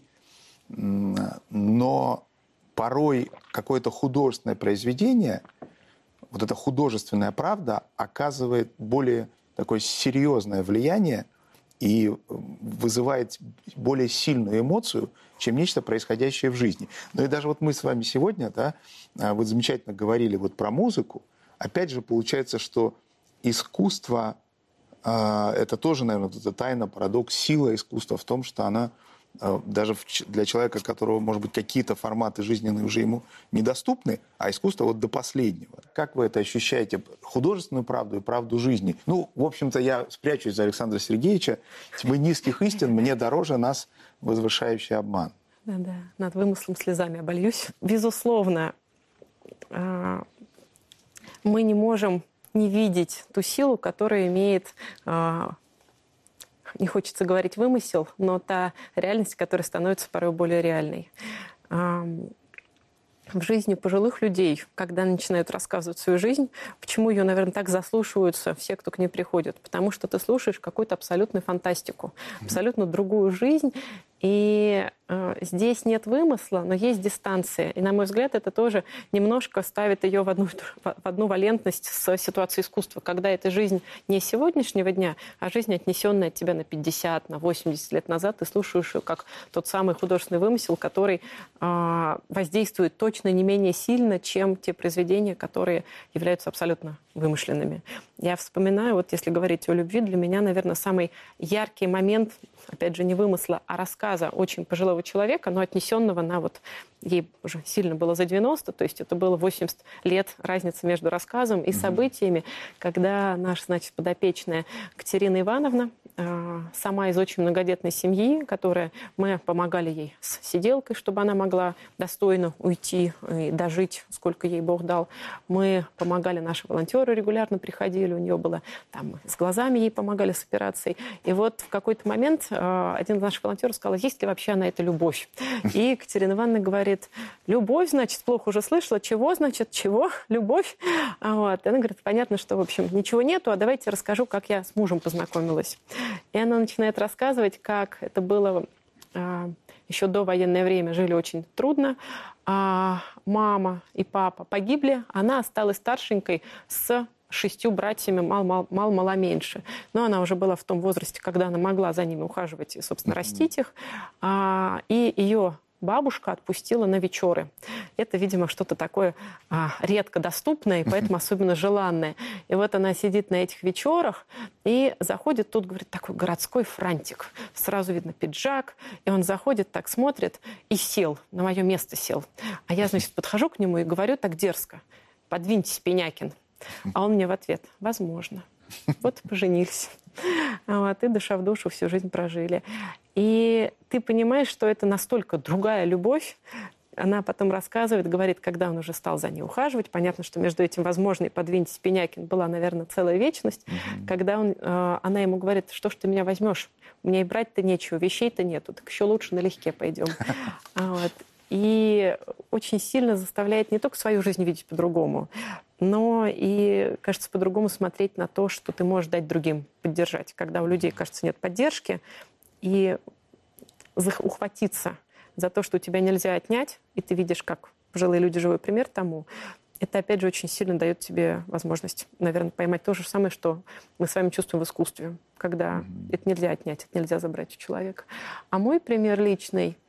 но порой какое-то художественное произведение, вот эта художественная правда оказывает более такое серьезное влияние и вызывает более сильную эмоцию, чем нечто, происходящее в жизни. Ну и даже вот мы с вами сегодня, да, вы замечательно говорили вот про музыку. Опять же, получается, что искусство, это тоже, наверное, вот эта тайна, парадокс, сила искусства в том, что она даже для человека, которого, может быть, какие-то форматы жизненные уже ему недоступны, а искусство вот до последнего. Как вы это ощущаете? Художественную правду и правду жизни? Ну, в общем-то, я спрячусь за Александра Сергеевича. Тьмы низких истин мне дороже нас возвышающий обман. Да-да, над вымыслом слезами обольюсь. Безусловно, мы не можем не видеть ту силу, которая имеет... Не хочется говорить вымысел, но та реальность, которая становится порой более реальной. В жизни пожилых людей, когда они начинают рассказывать свою жизнь, почему ее, наверное, так заслушиваются все, кто к ней приходит? Потому что ты слушаешь какую-то абсолютную фантастику, абсолютно другую жизнь. И э, здесь нет вымысла, но есть дистанция. И, на мой взгляд, это тоже немножко ставит ее в одну, в одну валентность с ситуацией искусства, когда это жизнь не сегодняшнего дня, а жизнь, отнесенная от тебя на пятьдесят, на восемьдесят лет назад. Ты слушаешь ее как тот самый художественный вымысел, который э, воздействует точно не менее сильно, чем те произведения, которые являются абсолютно вымышленными. Я вспоминаю, вот если говорить о любви, для меня, наверное, самый яркий момент, опять же, не вымысла, а рассказа очень пожилого человека, но отнесенного на вот... Ей уже сильно было за девяносто, то есть это было восемьдесят лет разница между рассказом и событиями, когда наша, значит, подопечная Катерина Ивановна, э, сама из очень многодетной семьи, которая... Мы помогали ей с сиделкой, чтобы она могла достойно уйти и дожить, сколько ей Бог дал. Мы помогали, наши волонтеры регулярно приходили, у нее было там... С глазами ей помогали с операцией. И вот в какой-то момент э, один из наших волонтеров сказал, есть ли вообще на это любовь? И Катерина Ивановна говорит, любовь, значит, плохо уже слышала. Чего, значит, чего? Любовь. Вот. И она говорит, понятно, что, в общем, ничего нету, а давайте расскажу, как я с мужем познакомилась. И она начинает рассказывать, как это было а, еще до военное время, жили очень трудно. А, мама и папа погибли, она осталась старшенькой с шестью братьями, мало-мало меньше. Но она уже была в том возрасте, когда она могла за ними ухаживать и, собственно, растить их. А, и ее бабушка отпустила на вечеры. Это, видимо, что-то такое а, редко доступное, и поэтому особенно желанное. И вот она сидит на этих вечерах, и заходит, тут, говорит, такой городской франтик. Сразу видно пиджак, и он заходит, так смотрит, и сел, на мое место сел. А я, значит, подхожу к нему и говорю так дерзко, подвиньтесь, Пенякин. А он мне в ответ, возможно. Вот поженились. Вот, и душа в душу всю жизнь прожили. И ты понимаешь, что это настолько другая любовь. Она потом рассказывает, говорит, когда он уже стал за ней ухаживать. Понятно, что между этим, возможно, и подвиньте Спинякин была, наверное, целая вечность. Mm-hmm. Когда он, э, она ему говорит, что ж ты меня возьмешь? У меня и брать-то нечего, вещей-то нету. Так еще лучше налегке пойдем. Вот. И очень сильно заставляет не только свою жизнь видеть по-другому, но и, кажется, по-другому смотреть на то, что ты можешь дать другим, поддержать. Когда у людей, кажется, нет поддержки, и ухватиться за то, что у тебя нельзя отнять, и ты видишь, как пожилые люди живой пример тому, это, опять же, очень сильно дает тебе возможность, наверное, поймать то же самое, что мы с вами чувствуем в искусстве, когда mm-hmm. это нельзя отнять, это нельзя забрать у человека. А мой пример личный,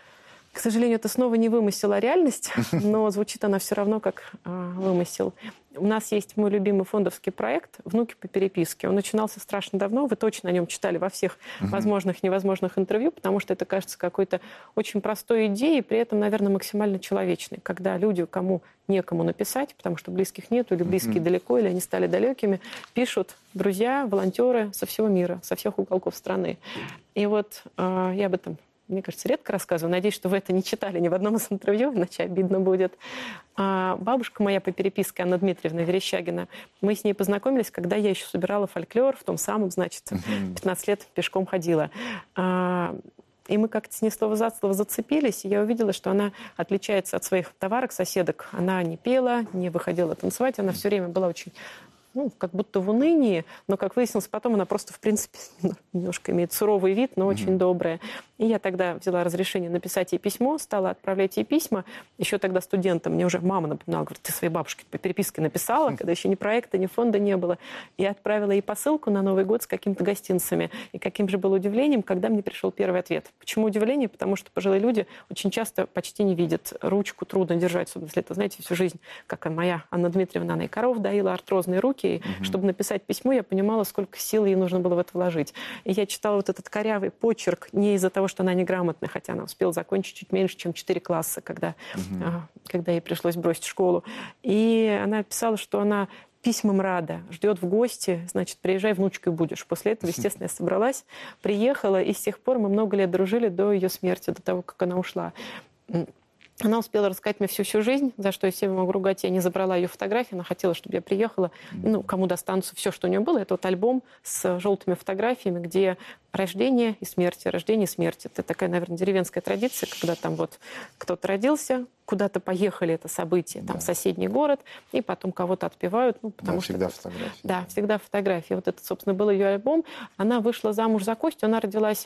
к сожалению, это снова не вымысел, а реальность, но звучит она все равно как э, вымысел. У нас есть мой любимый фондовский проект «Внуки по переписке». Он начинался страшно давно, вы точно о нем читали во всех mm-hmm. возможных, невозможных интервью, потому что это кажется какой-то очень простой идеей, при этом, наверное, максимально человечной. Когда люди, кому некому написать, потому что близких нету, или близкие mm-hmm. далеко, или они стали далекими, пишут друзья, волонтеры со всего мира, со всех уголков страны. И вот э, я об этом... мне кажется, редко рассказываю. Надеюсь, что вы это не читали ни в одном из интервью, иначе обидно будет. А бабушка моя по переписке, Анна Дмитриевна Верещагина, мы с ней познакомились, когда я еще собирала фольклор, в том самом, значит, пятнадцать лет пешком ходила. А, и мы как-то с ней слово за слово зацепились, и я увидела, что она отличается от своих товарок, соседок. Она не пела, не выходила танцевать, она все время была очень... ну, как будто в унынии, но, как выяснилось потом, она просто, в принципе, немножко имеет суровый вид, но очень mm-hmm. добрая. И я тогда взяла разрешение написать ей письмо, стала отправлять ей письма. Еще тогда студентам, мне уже мама напоминала, говорит, ты своей бабушке по переписке написала, когда еще ни проекта, ни фонда не было. Я отправила ей посылку на Новый год с какими-то гостинцами. И каким же было удивлением, когда мне пришел первый ответ. Почему удивление? Потому что пожилые люди очень часто почти не видят. Ручку трудно держать, особенно если это, знаете, всю жизнь, как моя Анна Дмитриевна, она и коров доила, артрозные руки. И mm-hmm. чтобы написать письмо, я понимала, сколько сил ей нужно было в это вложить. И я читала вот этот корявый почерк не из-за того, что она неграмотная, хотя она успела закончить чуть меньше, чем четыре класса, когда, mm-hmm. а, когда ей пришлось бросить школу. И она писала, что она письмам рада, ждет в гости, значит, приезжай, внучкой будешь. После этого, естественно, я собралась, приехала, и с тех пор мы много лет дружили до ее смерти, до того, как она ушла. Она успела рассказать мне всю-всю жизнь, за что я всеми могу ругать. Я не забрала ее фотографии, она хотела, чтобы я приехала. Ну, кому достанутся все, что у нее было. Это вот альбом с желтыми фотографиями, где рождение и смерть, рождение и смерть. Это такая, наверное, деревенская традиция, когда там вот кто-то родился, куда-то поехали, это событие, там, да. в соседний город, и потом кого-то отпевают. Ну, потому да, что всегда это... фотографии. Да, всегда фотографии. Вот это, собственно, был ее альбом. Она вышла замуж за Костю, она родилась...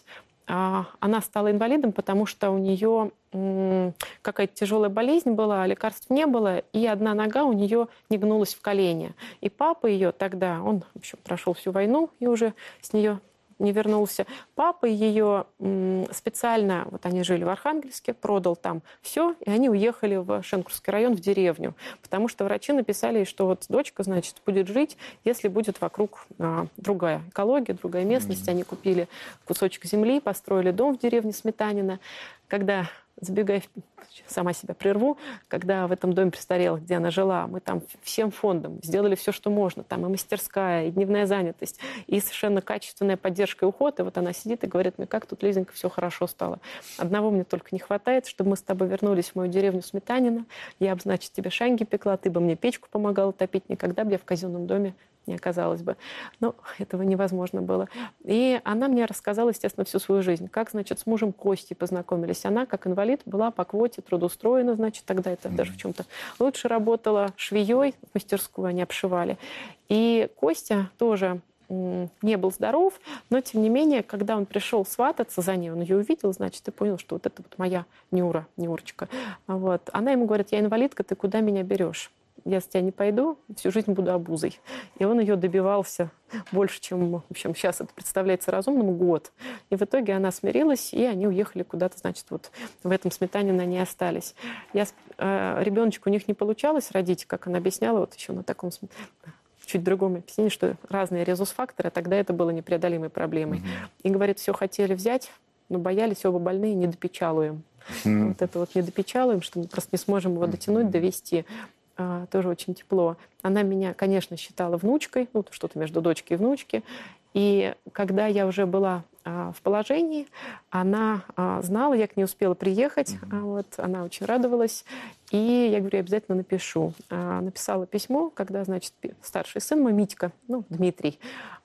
Она стала инвалидом, потому что у нее какая-то тяжелая болезнь была, лекарств не было, и одна нога у нее не гнулась в колени. И папа ее тогда, он, в общем, прошел всю войну и уже с нее не вернулся. Папа ее специально, вот они жили в Архангельске, продал там все, и они уехали в Шенкурский район, в деревню, потому что врачи написали, что вот дочка, значит, будет жить, если будет вокруг а, другая экология, другая местность. Mm-hmm. Они купили кусочек земли, построили дом в деревне Сметанина. Когда, забегая, сама себя прерву, когда в этом доме престарелых, где она жила, мы там всем фондом сделали все, что можно. Там и мастерская, и дневная занятость, и совершенно качественная поддержка и уход. И вот она сидит и говорит мне, как тут, Лизонька, все хорошо стало. Одного мне только не хватает, чтобы мы с тобой вернулись в мою деревню Сметанина. Я бы, значит, тебе шаньги пекла, ты бы мне печку помогала топить. Никогда бы я в казенном доме не оказалось бы. Но этого невозможно было. И она мне рассказала, естественно, всю свою жизнь. Как, значит, с мужем Костей познакомились. Она, как инвалид, была по квоте трудоустроена, значит, тогда это mm-hmm. даже в чем-то лучше работала швеей, в мастерскую они обшивали. И Костя тоже не был здоров, но, тем не менее, когда он пришел свататься за ней, он ее увидел, значит, и понял, что вот это вот моя Нюра, Нюрочка. Вот. Она ему говорит, я инвалидка, ты куда меня берешь? Я с тебя не пойду, всю жизнь буду обузой. И он ее добивался больше, чем, в общем, сейчас это представляется разумным, год. И в итоге она смирилась, и они уехали куда-то, значит, вот в этом Сметанино они остались. Я, э, ребеночек у них не получалось родить, как она объясняла, вот еще на таком чуть другом объяснении, что разные резус-факторы, тогда это было непреодолимой проблемой. Mm-hmm. И, говорит, все хотели взять, но боялись, оба больные, не допечалуем. Mm-hmm. Вот это вот не допечалуем, что мы просто не сможем его дотянуть, довести. тоже очень тепло. Она меня, конечно, считала внучкой, ну, что-то между дочкой и внучкой. И когда я уже была в положении, она знала, я к ней успела приехать, mm-hmm. вот, она очень радовалась. И я говорю, я обязательно напишу. Написала письмо, когда, значит, старший сын мой, Митька, ну, Дмитрий,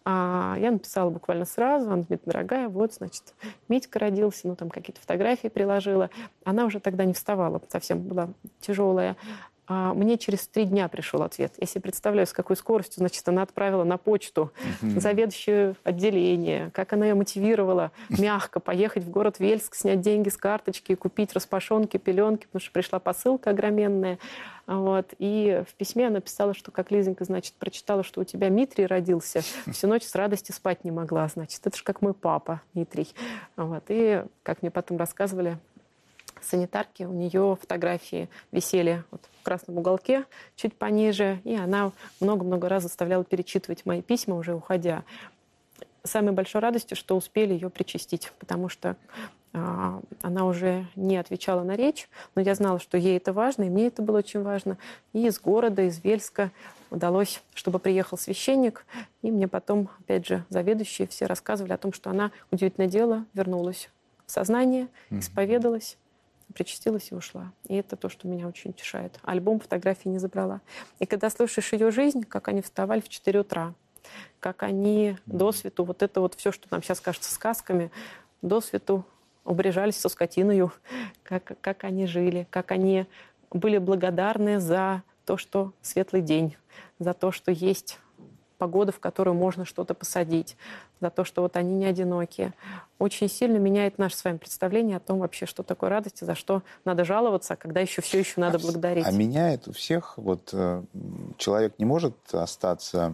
я написала буквально сразу, Анна Дмитриевна, дорогая, вот, значит, Митька родился, ну, там какие-то фотографии приложила. Она уже тогда не вставала, совсем была тяжелая. Мне через три дня пришел ответ. Я себе представляю, с какой скоростью, значит, она отправила на почту mm-hmm. заведующую отделение, как она ее мотивировала мягко поехать в город Вельск, снять деньги с карточки, купить распашонки, пеленки, потому что пришла посылка огроменная. Вот. И в письме она писала, что как Лизонька, значит, прочитала, что у тебя Митрий родился, всю ночь с радости спать не могла, значит, это же как мой папа Митрий. Вот. И, как мне потом рассказывали, санитарки, у нее фотографии висели вот в красном уголке, чуть пониже, и она много-много раз заставляла перечитывать мои письма, уже уходя. Самой большой радостью, что успели ее причастить, потому что а, она уже не отвечала на речь, но я знала, что ей это важно, и мне это было очень важно. И из города, из Вельска удалось, чтобы приехал священник, и мне потом, опять же, заведующие все рассказывали о том, что она, удивительное дело, вернулась в сознание, исповедалась, причастилась и ушла. И это то, что меня очень утешает. Альбом фотографий не забрала. И когда слышишь ее жизнь, как они вставали в четыре утра, как они досвету, вот это вот все, что нам сейчас кажется сказками, досвету обрежались со скотиною, как, как они жили, как они были благодарны за то, что светлый день, за то, что есть погода, в которую можно что-то посадить, за то, что вот они не одинокие. Очень сильно меняет наше с вами представление о том вообще, что такое радость, и за что надо жаловаться, а когда еще все еще надо благодарить. А меняет у всех, вот человек не может остаться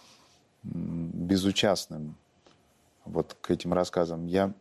безучастным вот к этим рассказам. Я,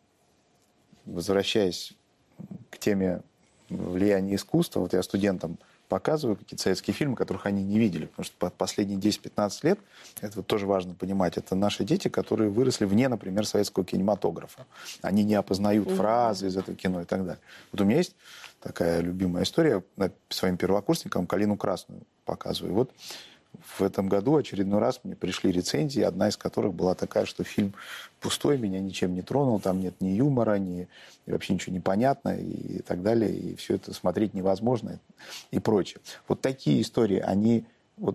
возвращаясь к теме влияния искусства, вот я студентам показываю какие-то советские фильмы, которых они не видели. Потому что последние десять-пятнадцать лет, это вот тоже важно понимать, это наши дети, которые выросли вне, например, советского кинематографа. Они не опознают mm-hmm. фразы из этого кино и так далее. Вот у меня есть такая любимая история. Я своим первокурсникам «Калину красную» показываю. Вот в этом году очередной раз мне пришли рецензии, одна из которых была такая, что фильм пустой, меня ничем не тронул, там нет ни юмора, ни и вообще ничего не понятно и так далее, и все это смотреть невозможно и прочее. Вот такие истории, они вот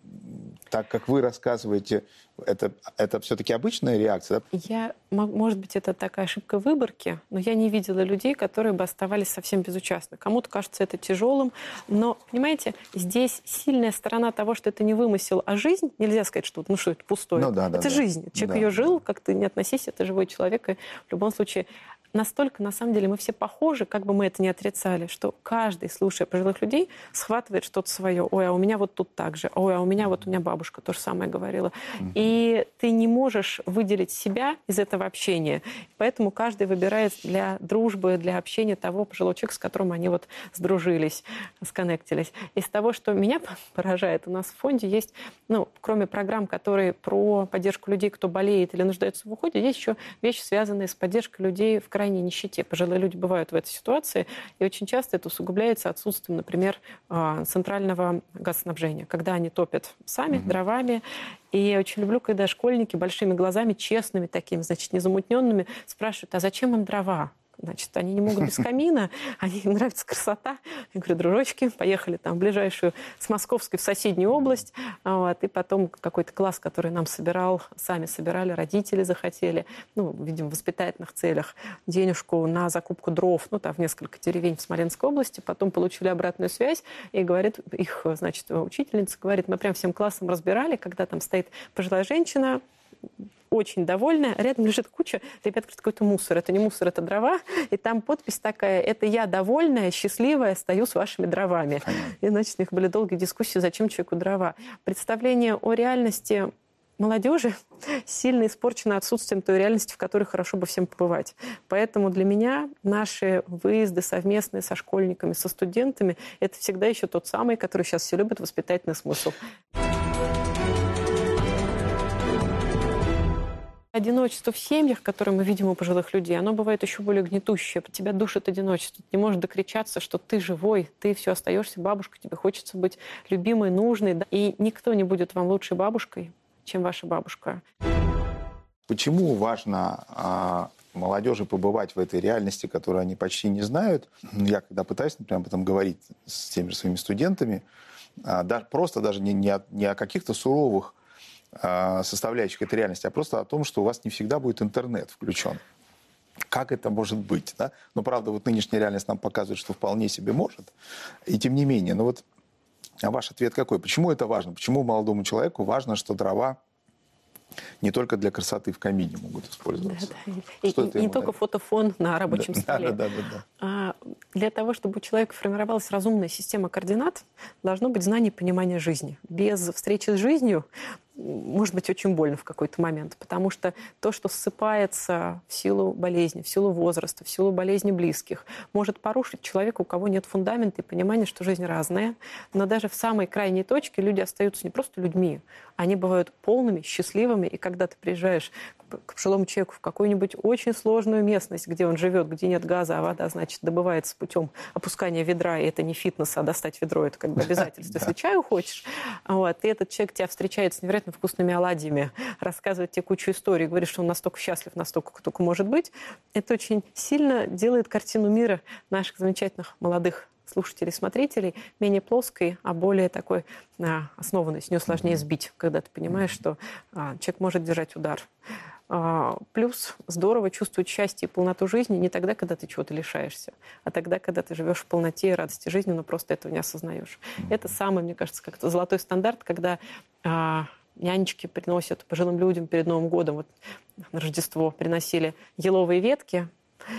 так, как вы рассказываете, это, это все-таки обычная реакция? Да? Я, может быть, это такая ошибка выборки, но я не видела людей, которые бы оставались совсем безучастны. Кому-то кажется это тяжелым, но, понимаете, здесь сильная сторона того, что это не вымысел, а жизнь. Нельзя сказать, что, ну, что это пустое. Ну, да, да, это да. жизнь. Человек да, ее жил, да. как ты не относись, это живой человек, и в любом случае настолько, на самом деле, мы все похожи, как бы мы это ни отрицали, что каждый, слушая пожилых людей, схватывает что-то свое. Ой, а у меня вот тут так же. Ой, а у меня вот у меня бабушка то же самое говорила. Mm-hmm. И ты не можешь выделить себя из этого общения. Поэтому каждый выбирает для дружбы, для общения того пожилого человека, с которым они вот сдружились, сконнектились. Из того, что меня поражает, у нас в фонде есть, ну, кроме программ, которые про поддержку людей, кто болеет или нуждается в уходе, есть еще вещи, связанные с поддержкой людей в крайней нищете. Пожилые люди бывают в этой ситуации, и очень часто это усугубляется отсутствием, например, центрального газоснабжения, когда они топят сами, mm-hmm. дровами. И я очень люблю, когда школьники большими глазами, честными такими, значит, незамутненными, спрашивают, а зачем им дрова? Значит, они не могут без камина, они, им нравится красота. Я говорю, дружочки, поехали там в ближайшую, с Московской в соседнюю область. Вот, и потом какой-то класс, который нам собирал, сами собирали, родители захотели, ну, видимо, в воспитательных целях, денежку на закупку дров, ну, там, в несколько деревень в Смоленской области. Потом получили обратную связь, и говорит, их, значит, учительница говорит, мы прям всем классом разбирали, когда там стоит пожилая женщина, очень довольная. Рядом лежит куча, ребят, говорят, какой-то мусор. Это не мусор, это дрова. И там подпись такая, это я довольная, счастливая, стою с вашими дровами. И, значит, у них были долгие дискуссии, зачем человеку дрова. Представление о реальности молодежи сильно испорчено отсутствием той реальности, в которой хорошо бы всем побывать. Поэтому для меня наши выезды совместные со школьниками, со студентами, это всегда еще тот самый, который сейчас все любят, воспитательный смысл. Одиночество в семьях, которое мы видим у пожилых людей, оно бывает еще более гнетущее. Тебя душит одиночество. Ты не можешь докричаться, что ты живой, ты все остаешься бабушкой, тебе хочется быть любимой, нужной. Да? И никто не будет вам лучшей бабушкой, чем ваша бабушка. Почему важно а, молодежи побывать в этой реальности, которую они почти не знают? Я когда пытаюсь, например, об этом говорить с теми же своими студентами, а, да, просто даже не, не, о, не о каких-то суровых составляющих этой реальности, а просто о том, что у вас не всегда будет интернет включен. Как это может быть? Да? Но, правда, вот нынешняя реальность нам показывает, что вполне себе может. И тем не менее, ну вот, а ваш ответ какой? Почему это важно? Почему молодому человеку важно, что дрова не только для красоты в камине могут использоваться? Да, да. И, и не только фотофон на рабочем да, столе. Да, да, да, да. А, для того, чтобы у человека формировалась разумная система координат, должно быть знание и понимание жизни. Без встречи с жизнью может быть очень больно в какой-то момент, потому что то, что ссыпается в силу болезни, в силу возраста, в силу болезни близких, может порушить человека, у кого нет фундамента и понимания, что жизнь разная. Но даже в самой крайней точке люди остаются не просто людьми, они бывают полными, счастливыми. И когда ты приезжаешь к пожилому человеку в какую-нибудь очень сложную местность, где он живет, где нет газа, а вода, значит, добывается путем опускания ведра, и это не фитнес, а достать ведро, это как бы обязательство, если чаю хочешь. Вот. И этот человек тебя встречает с невероятно вкусными оладьями, рассказывает тебе кучу историй, говорит, что он настолько счастлив, настолько, как только может быть. Это очень сильно делает картину мира наших замечательных молодых слушателей, смотрителей менее плоской, а более такой а, основанной. С нее сложнее сбить, когда ты понимаешь, что а, человек может держать удар. А, плюс здорово чувствовать счастье и полноту жизни не тогда, когда ты чего-то лишаешься, а тогда, когда ты живешь в полноте и радости жизни, но просто этого не осознаешь. Это самый, мне кажется, как-то золотой стандарт, когда а, нянечки приносят пожилым людям перед Новым годом, вот на Рождество приносили еловые ветки.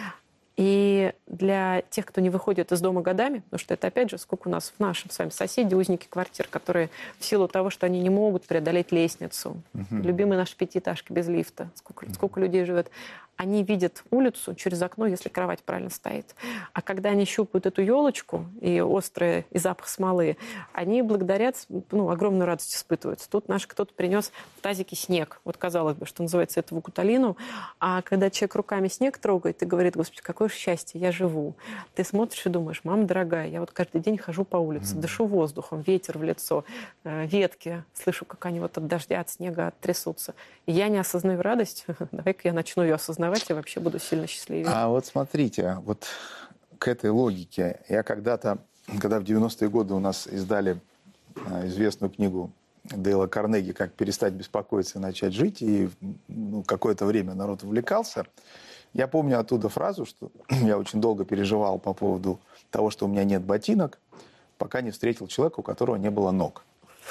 И для тех, кто не выходит из дома годами, потому что это, опять же, сколько у нас в нашем с вами соседи, узники квартир, которые в силу того, что они не могут преодолеть лестницу, uh-huh. любимые наши пятиэтажки без лифта, сколько, uh-huh. сколько людей живет, они видят улицу через окно, если кровать правильно стоит. А когда они щупают эту елочку и острый и запах смолы, они благодарят, ну, огромную радость испытывают. Тут наш кто-то принес в тазике снег. Вот, казалось бы, что называется, это вукуталину. А когда человек руками снег трогает и говорит: Господи, какое счастье, я живу. Ты смотришь и думаешь: мама дорогая, я вот каждый день хожу по улице, mm-hmm. дышу воздухом, ветер в лицо, ветки, слышу, как они вот от дождя, от снега трясутся. И я не осознаю радость. Давай-ка я начну ее осознавать, и вообще буду сильно счастливее. А вот смотрите, вот к этой логике. Я когда-то, когда в девяностые годы у нас издали известную книгу Дейла Карнеги «Как перестать беспокоиться и начать жить», и ну, какое-то время народ увлекался, я помню оттуда фразу, что я очень долго переживал по поводу того, что у меня нет ботинок, пока не встретил человека, у которого не было ног.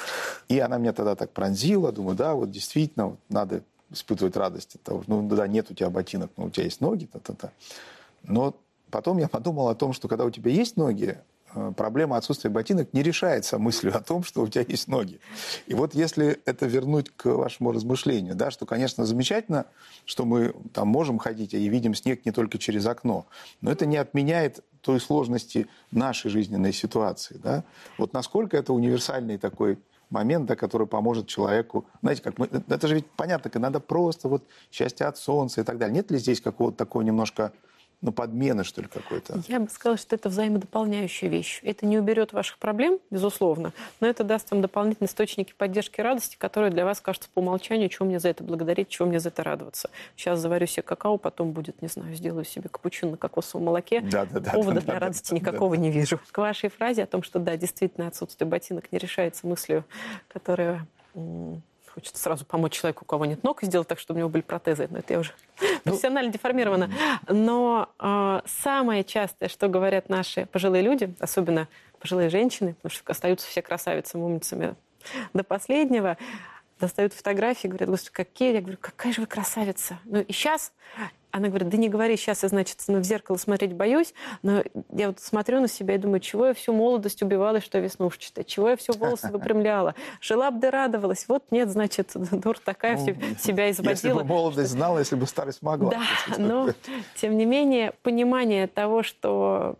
И она меня тогда так пронзила, думаю, да, вот действительно, вот надо испытывать радость от того, ну да, нет у тебя ботинок, но у тебя есть ноги, та-та-та. Но потом я подумал о том, что когда у тебя есть ноги, проблема отсутствия ботинок не решается мыслью о том, что у тебя есть ноги. И вот если это вернуть к вашему размышлению, да, что, конечно, замечательно, что мы там можем ходить и видим снег не только через окно, но это не отменяет той сложности нашей жизненной ситуации. Да? Вот насколько это универсальный такой момент, да, который поможет человеку. Знаете, как мы, это же ведь понятно, как надо просто вот счастье от солнца и так далее. Нет ли здесь какого-то такого немножко, ну, подмены, что ли, какой-то? Я бы сказала, что это взаимодополняющая вещь. Это не уберет ваших проблем, безусловно, но это даст вам дополнительные источники поддержки и радости, которые для вас кажутся по умолчанию, чего мне за это благодарить, чего мне за это радоваться. Сейчас заварю себе какао, потом будет, не знаю, сделаю себе капучино на кокосовом молоке. Да, да, да, Повода да, для да, радости да, никакого да. не вижу. К вашей фразе о том, что, да, действительно, отсутствие ботинок не решается мыслью, которая... Хочется сразу помочь человеку, у кого нет ног, и сделать так, чтобы у него были протезы. Но это я уже профессионально деформирована. Но э, самое частое, что говорят наши пожилые люди, особенно пожилые женщины, потому что остаются все красавицами, умницами до последнего, достают фотографии, говорят: Господи, какие? Я говорю: какая же вы красавица. Ну и сейчас... Она говорит: да не говори, сейчас я, значит, в зеркало смотреть боюсь, но я вот смотрю на себя и думаю, чего я всю молодость убивалась, что веснушчатая, чего я все волосы выпрямляла, жила бы да радовалась. Вот нет, значит, дур такая, ну, себя изводила. Если бы молодость что... знала, если бы старость могла. Да, но, тем не менее, понимание того, что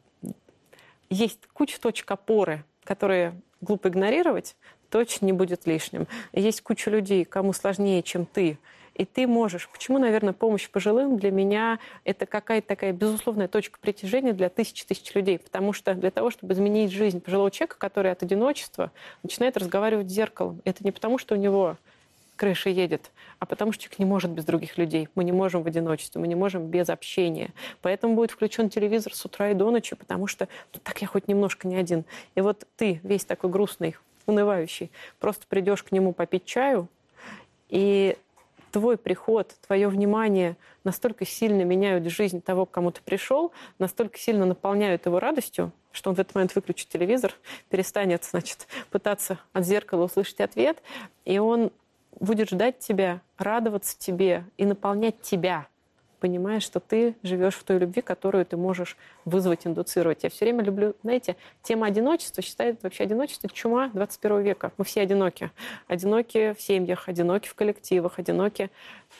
есть куча точек опоры, которые глупо игнорировать, точно не будет лишним. Есть куча людей, кому сложнее, чем ты, И ты можешь. Почему, наверное, помощь пожилым для меня это какая-то такая безусловная точка притяжения для тысяч тысяч людей. Потому что для того, чтобы изменить жизнь пожилого человека, который от одиночества начинает разговаривать с зеркалом, это не потому, что у него крыша едет, а потому что человек не может без других людей. Мы не можем в одиночестве, мы не можем без общения. Поэтому будет включен телевизор с утра и до ночи, потому что ну, так я хоть немножко не один. И вот ты, весь такой грустный, унывающий, просто придешь к нему попить чаю, и твой приход, твое внимание настолько сильно меняют жизнь того, к кому ты пришел, настолько сильно наполняют его радостью, что он в этот момент выключит телевизор, перестанет, значит, пытаться от зеркала услышать ответ, и он будет ждать тебя, радоваться тебе и наполнять тебя, понимая, что ты живешь в той любви, которую ты можешь вызвать, индуцировать. Я все время люблю, знаете, тема одиночества, считает вообще одиночество чума двадцать первого века. Мы все одиноки. Одиноки в семьях, одиноки в коллективах, одиноки...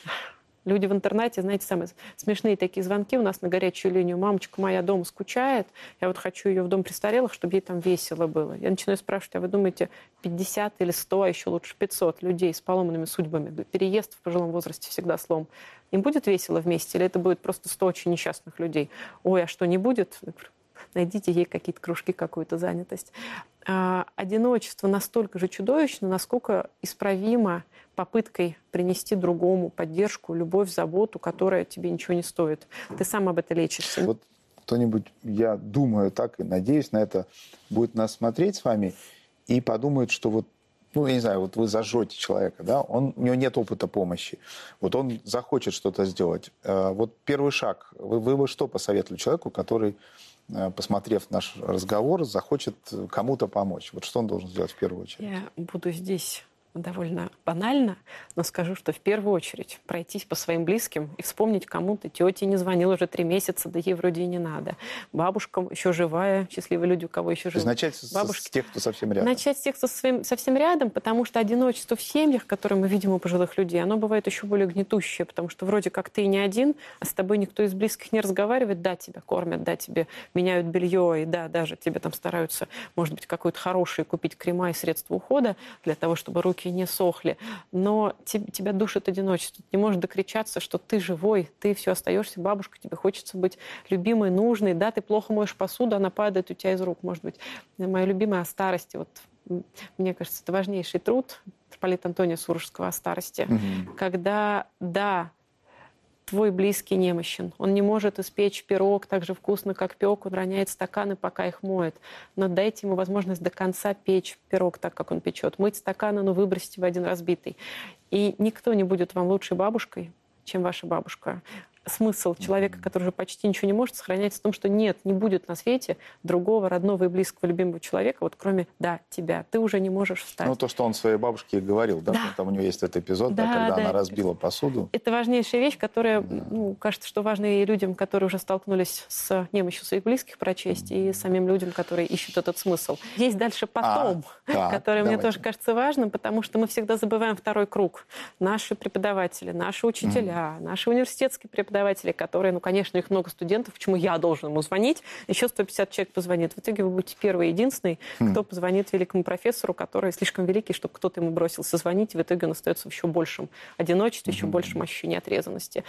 Люди в интернете, знаете, самые смешные такие звонки у нас на горячую линию. Мамочка моя дома скучает, я вот хочу ее в дом престарелых, чтобы ей там весело было. Я начинаю спрашивать, а вы думаете, пятьдесят или сто, а еще лучше пятьсот людей с поломанными судьбами, переезд в пожилом возрасте всегда слом. Им будет весело вместе или это будет просто сто очень несчастных людей? Ой, а что, не будет? Найдите ей какие-то кружки, какую-то занятость. А, одиночество настолько же чудовищно, насколько исправимо попыткой принести другому поддержку, любовь, заботу, которая тебе ничего не стоит. Ты сам об этом лечишься. Вот кто-нибудь, я думаю так и надеюсь на это, будет нас смотреть с вами и подумает, что вот, ну, я не знаю, вот вы зажжете человека, да, он, у него нет опыта помощи, вот он захочет что-то сделать. Вот первый шаг, вы, вы бы что посоветовали человеку, который, посмотрев наш разговор, захочет кому-то помочь? Вот что он должен сделать в первую очередь? Я буду здесь довольно банально, но скажу, что в первую очередь пройтись по своим близким и вспомнить кому-то. Тете не звонил уже три месяца, да ей вроде и не надо. Бабушкам еще живая, счастливые люди, у кого еще живы. Начать с, Бабушки. с тех, кто совсем рядом. Начать с тех, кто совсем, совсем рядом, потому что одиночество в семьях, которое мы видим у пожилых людей, оно бывает еще более гнетущее, потому что вроде как ты не один, а с тобой никто из близких не разговаривает. Да, тебя кормят, да, тебе меняют белье, и да, даже тебе там стараются, может быть, какой-то хороший купить крема и средства ухода для того, чтобы руки не сохли, но тебя душит одиночество. Ты не можешь докричаться, что ты живой, ты все остаешься бабушкой, тебе хочется быть любимой, нужной. Да, ты плохо моешь посуду, она падает у тебя из рук, может быть. Моя любимая о старости. Вот, мне кажется, это важнейший труд митрополита Антония Сурожского о старости. Угу. Когда, да, твой близкий немощен. Он не может испечь пирог так же вкусно, как пек. Он роняет стаканы, пока их моет. Но дайте ему возможность до конца печь пирог так, как он печет. Мыть стаканы, но выбросьте в один разбитый. И никто не будет вам лучшей бабушкой, чем ваша бабушка. Смысл человека, который уже почти ничего не может, сохраняется в том, что нет, не будет на свете другого родного и близкого любимого человека, вот кроме, да, тебя. Ты уже не можешь встать. Ну, то, что он своей бабушке говорил, да? Да. Там у него есть этот эпизод, да, да, когда да. она разбила посуду. Это важнейшая вещь, которая, да. ну, кажется, что важно и людям, которые уже столкнулись с немощью своих близких, прочесть, и самим людям, которые ищут этот смысл. Есть дальше потом, а, да, который мне тоже кажется важным, потому что мы всегда забываем второй круг. Наши преподаватели, наши учителя, mm. наши университетские преподаватели, которые, ну, конечно, их много студентов, почему я должен ему звонить, еще сто пятьдесят человек позвонит. В итоге вы будете первый и единственный, mm. кто позвонит великому профессору, который слишком великий, чтобы кто-то ему бросился звонить, и в итоге он остается в еще большем одиночестве, mm-hmm. еще большем ощущении отрезанности.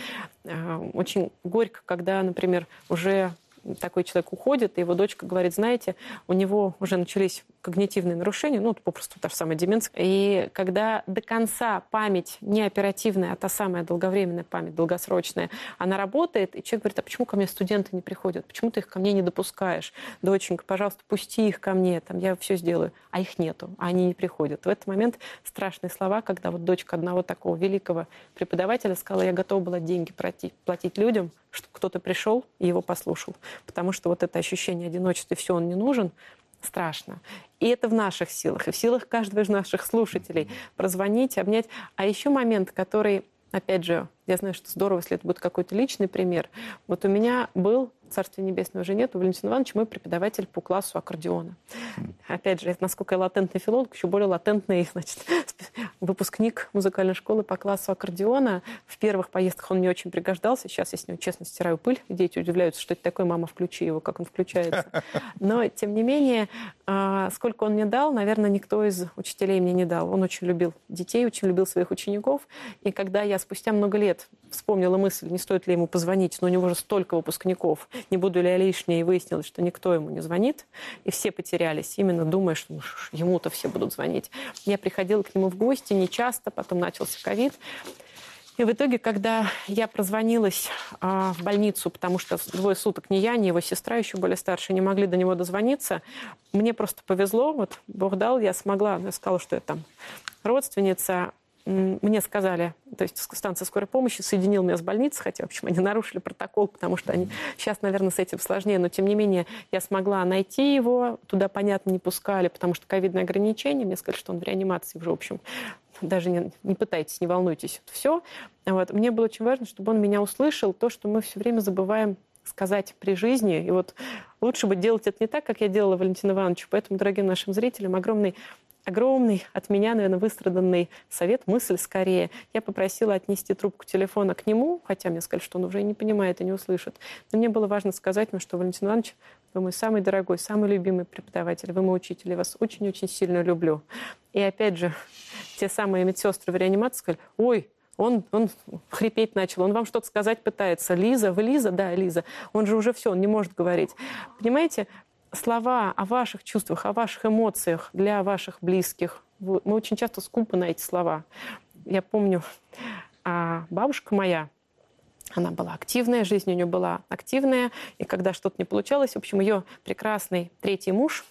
Очень горько, когда, например, уже такой человек уходит, и его дочка говорит, знаете, у него уже начались когнитивные нарушения, ну, попросту та же самая деменция. И когда до конца память не оперативная, а та самая долговременная память, долгосрочная, она работает, и человек говорит, а почему ко мне студенты не приходят? Почему ты их ко мне не допускаешь? Доченька, пожалуйста, пусти их ко мне, там, я все сделаю. А их нету, а они не приходят. В этот момент страшные слова, когда вот дочка одного такого великого преподавателя сказала, я готова была деньги платить, платить людям, чтобы кто-то пришел и его послушал. Потому что вот это ощущение одиночества, и все, он не нужен, страшно. И это в наших силах, и в силах каждого из наших слушателей прозвонить, обнять. А еще момент, который, опять же, Я знаю, что здорово, если это будет какой-то личный пример. Вот у меня был, Царствие Небесное уже нет, у Валентина Ивановича мой преподаватель по классу аккордеона. Опять же, насколько я латентный филолог, еще более латентный, значит, выпускник музыкальной школы по классу аккордеона. В первых поездках он мне очень пригождался. Сейчас я с него честно стираю пыль. Дети удивляются, что это такое, мама, включи его, как он включается. Но, тем не менее, сколько он мне дал, наверное, никто из учителей мне не дал. Он очень любил детей, очень любил своих учеников. И когда я спустя много лет вспомнила мысль, не стоит ли ему позвонить, но у него же столько выпускников, не буду ли я лишней, и выяснилось, что никто ему не звонит, и все потерялись, именно думая, что ну, ему-то все будут звонить. Я приходила к нему в гости нечасто, потом начался ковид. И в итоге, когда я прозвонилась а, в больницу, потому что двое суток ни я, ни его сестра, еще более старшая, не могли до него дозвониться, мне просто повезло, вот Бог дал, я смогла, я сказала, что я там родственница. Мне сказали, то есть станция скорой помощи соединила меня с больницей, хотя, в общем, они нарушили протокол, потому что они сейчас, наверное, с этим сложнее, но, тем не менее, я смогла найти его, туда, понятно, не пускали, потому что ковидные ограничения, мне сказали, что он в реанимации уже, в общем, даже не, не пытайтесь, не волнуйтесь, это все. Вот. Мне было очень важно, чтобы он меня услышал, то, что мы все время забываем сказать при жизни, и вот лучше бы делать это не так, как я делала Валентину Ивановичу, поэтому, дорогим нашим зрителям, огромный Огромный от меня, наверное, выстраданный совет, мысль скорее. Я попросила отнести трубку телефона к нему, хотя мне сказали, что он уже и не понимает и не услышит. Но мне было важно сказать ему, что, Валентин Иванович, вы мой самый дорогой, самый любимый преподаватель, вы мой учитель, я вас очень-очень сильно люблю. И опять же, те самые медсестры в реанимации сказали, ой, Он, он хрипеть начал, он вам что-то сказать пытается. Лиза, вы Лиза? Да, Лиза. Он же уже все, он не может говорить. Понимаете, слова о ваших чувствах, о ваших эмоциях для ваших близких, мы очень часто скупы на эти слова. Я помню, бабушка моя, она была активная, жизнь у нее была активная, и когда что-то не получалось, в общем, ее прекрасный третий муж,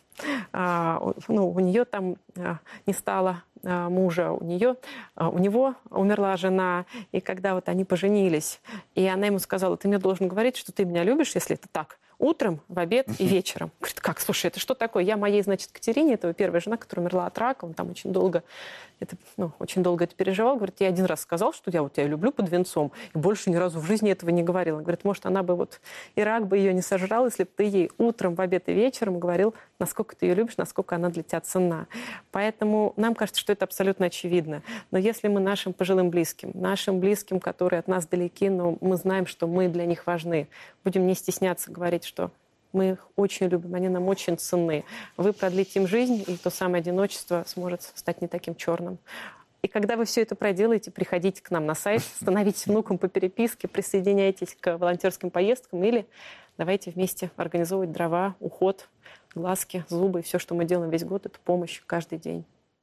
ну, у нее там не стало мужа, у нее, у него умерла жена, и когда вот они поженились, и она ему сказала, ты мне должен говорить, что ты меня любишь, если это так, утром, в обед и вечером. Говорит, как, слушай, это что такое? Я моей, значит, Катерине, это первая жена, которая умерла от рака, он там очень долго, это, ну, очень долго это переживал. Говорит, я один раз сказал, что я вот тебя люблю под венцом, и больше ни разу в жизни этого не говорил. Он говорит, может, она бы вот, и рак бы ее не сожрал, если бы ты ей утром, в обед и вечером говорил, насколько ты ее любишь, насколько она для тебя ценна. Поэтому нам кажется, что это абсолютно очевидно. Но если мы нашим пожилым близким, нашим близким, которые от нас далеки, но мы знаем, что мы для них важны, будем не стесняться говорить, что мы их очень любим, они нам очень ценны. Вы продлите им жизнь, и то самое одиночество сможет стать не таким черным. И когда вы все это проделаете, приходите к нам на сайт, становитесь внуком по переписке, присоединяйтесь к волонтерским поездкам или давайте вместе организовывать дрова, уход, глазки, зубы. Все, что мы делаем весь год, это помощь каждый день.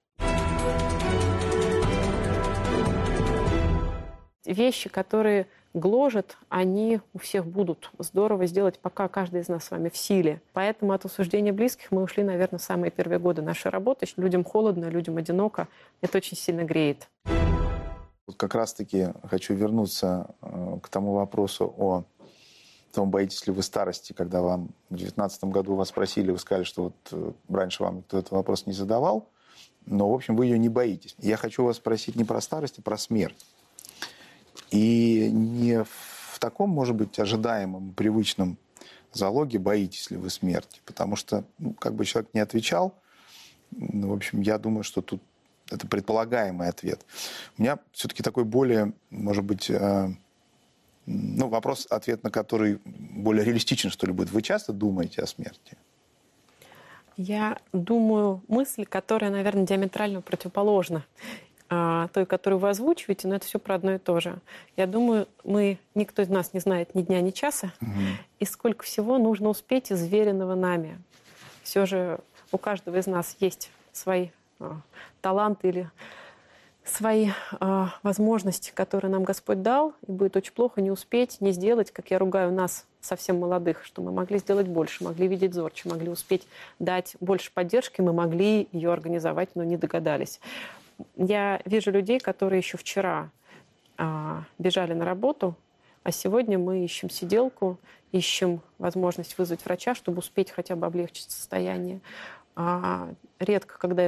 Вещи, которые гложат, они у всех будут. Здорово сделать, пока каждый из нас с вами в силе. Поэтому от осуждения близких мы ушли, наверное, в самые первые годы нашей работы. Людям холодно, людям одиноко. Это очень сильно греет. Вот как раз-таки хочу вернуться к тому вопросу о том, боитесь ли вы старости, когда вам в девятнадцатом году вас спросили, вы сказали, что вот раньше вам никто этот вопрос не задавал, но, в общем, вы ее не боитесь. Я хочу вас спросить не про старость, а про смерть. И не в таком, может быть, ожидаемом, привычном залоге боитесь ли вы смерти. Потому что, ну, как бы человек не отвечал, ну, в общем, я думаю, что тут это предполагаемый ответ. У меня все-таки такой более, может быть, э, ну, вопрос, ответ на который более реалистичен, что ли, будет. Вы часто думаете о смерти? Я думаю мысль, которая, наверное, диаметрально противоположна той, которую вы озвучиваете, но это все про одно и то же. Я думаю, мы, никто из нас не знает ни дня, ни часа, угу. И сколько всего нужно успеть из веренного нами. Все же у каждого из нас есть свои а, таланты или свои а, возможности, которые нам Господь дал, и будет очень плохо не успеть, не сделать, как я ругаю нас, совсем молодых, что мы могли сделать больше, могли видеть зорче, могли успеть дать больше поддержки, мы могли ее организовать, но не догадались. Я вижу людей, которые еще вчера а, бежали на работу, а сегодня мы ищем сиделку, ищем возможность вызвать врача, чтобы успеть хотя бы облегчить состояние. А, редко, когда это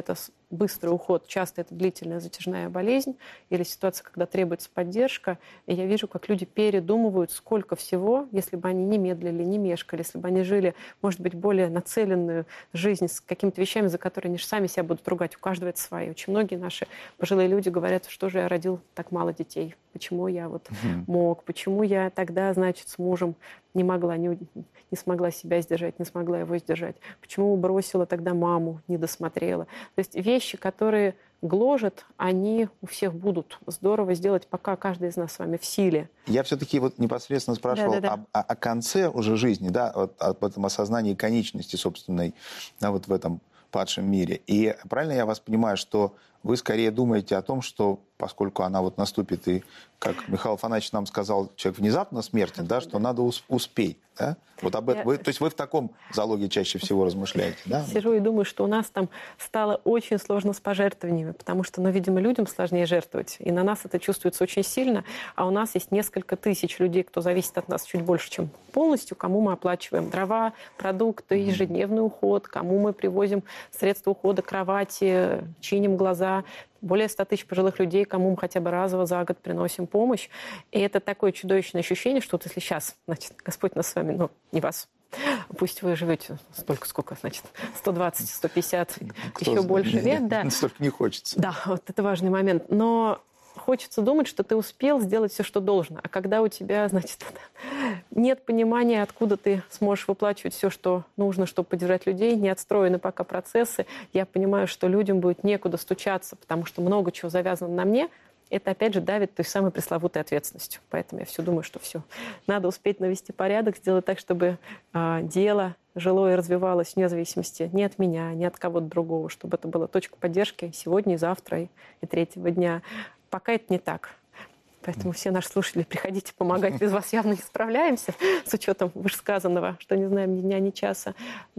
быстрый уход. Часто это длительная затяжная болезнь или ситуация, когда требуется поддержка. И я вижу, как люди передумывают, сколько всего, если бы они не медлили, не мешкали, если бы они жили, может быть, более нацеленную жизнь с какими-то вещами, за которые они же сами себя будут ругать. У каждого это свои. Очень многие наши пожилые люди говорят, что же я родил так мало детей, почему я вот mm-hmm. мог, почему я тогда, значит, с мужем не могла, не, не смогла себя сдержать, не смогла его сдержать, почему бросила тогда маму, не досмотрела. То есть вещи, которые гложат, они у всех будут. Здорово сделать, пока каждый из нас с вами в силе. Я все-таки вот непосредственно спрашивал да, да, да. Об, о, о конце уже жизни, да, вот, об этом осознании конечности собственной, да, вот в этом падшем мире. И правильно я вас понимаю, что вы скорее думаете о том, что поскольку она вот наступит, и, как Михаил Афанасьевич нам сказал, человек внезапно смертен, да, что надо успеть. Да? Вот об этом. Я... Вы, то есть вы в таком залоге чаще всего размышляете, да? Сижу и думаю, что у нас там стало очень сложно с пожертвованиями, потому что, ну, видимо, людям сложнее жертвовать. И на нас это чувствуется очень сильно. А у нас есть несколько тысяч людей, кто зависит от нас чуть больше, чем полностью, кому мы оплачиваем дрова, продукты, ежедневный уход, кому мы привозим средства ухода, кровати, чиним глаза. Более ста тысяч пожилых людей, кому мы хотя бы разово за год приносим помощь. И это такое чудовищное ощущение, что вот если сейчас, значит, Господь нас с вами, ну, не вас, пусть вы живете столько, сколько, значит, сто двадцать, сто пятьдесят, Кто еще больше не, лет, да. Столько не хочется. Да, вот это важный момент. Но хочется думать, что ты успел сделать все, что должно. А когда у тебя, значит, нет понимания, откуда ты сможешь выплачивать все, что нужно, чтобы поддержать людей, не отстроены пока процессы, я понимаю, что людям будет некуда стучаться, потому что много чего завязано на мне, это, опять же, давит той самой пресловутой ответственностью. Поэтому я все думаю, что все. Надо успеть навести порядок, сделать так, чтобы э, дело жило и развивалось вне зависимости ни от меня, ни от кого-то другого, чтобы это была точка поддержки сегодня, и завтра, и, и третьего дня. Пока это не так. Поэтому все наши слушатели, приходите помогать. Без вас явно не справляемся, с учетом вышесказанного, что не знаем ни дня, ни часа.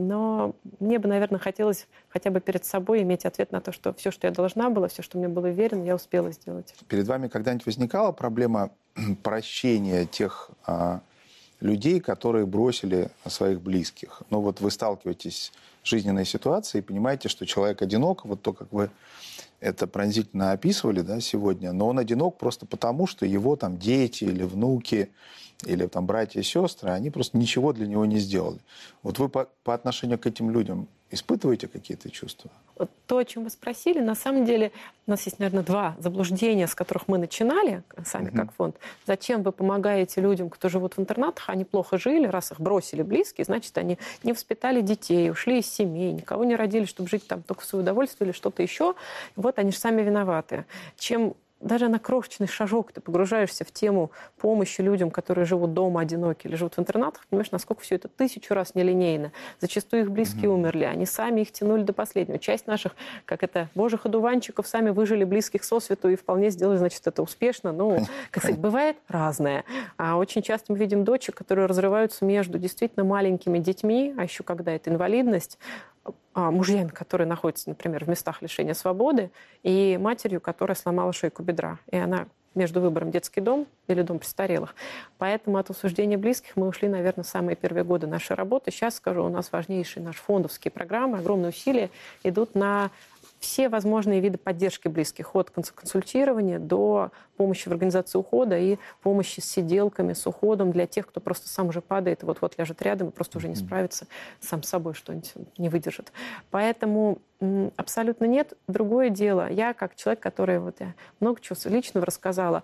Но мне бы, наверное, хотелось хотя бы перед собой иметь ответ на то, что все, что я должна была, все, что мне было верено, я успела сделать. Перед вами когда-нибудь возникала проблема прощения тех а, людей, которые бросили своих близких? Ну вот вы сталкиваетесь с жизненной ситуацией и понимаете, что человек одинок, вот то, как вы это пронзительно описывали, да, сегодня, но он одинок просто потому, что его там дети или внуки, или там братья и сестры, они просто ничего для него не сделали. Вот вы по, по отношению к этим людям испытываете какие-то чувства? Вот то, о чем вы спросили, на самом деле у нас есть, наверное, два заблуждения, с которых мы начинали сами mm-hmm. как фонд. Зачем вы помогаете людям, кто живут в интернатах, они плохо жили, раз их бросили близкие, значит, они не воспитали детей, ушли из семей, никого не родили, чтобы жить там только в свое удовольствие или что-то еще. Вот они же сами виноваты. Чем даже на крошечный шажок ты погружаешься в тему помощи людям, которые живут дома одиноки или живут в интернатах, понимаешь, насколько все это тысячу раз нелинейно. Зачастую их близкие mm-hmm. умерли, они сами их тянули до последнего. Часть наших, как это, божьих одуванчиков, сами выжили близких сосвету и вполне сделали, значит, это успешно. Ну, как сказать, бывает разное. А очень часто мы видим дочек, которые разрываются между действительно маленькими детьми, а еще когда это инвалидность, мужьями, которые находятся, например, в местах лишения свободы, и матерью, которая сломала шейку бедра. И она между выбором детский дом или дом престарелых. Поэтому от осуждения близких мы ушли, наверное, в самые первые годы нашей работы. Сейчас, скажу, у нас важнейшие наши фондовские программы, огромные усилия идут на все возможные виды поддержки близких, от консультирования до помощи в организации ухода и помощи с сиделками, с уходом для тех, кто просто сам уже падает и вот-вот ляжет рядом и просто уже не справится сам с собой, что-нибудь не выдержит. Поэтому м, абсолютно нет. Другое дело, я как человек, который вот я много чего личного рассказала,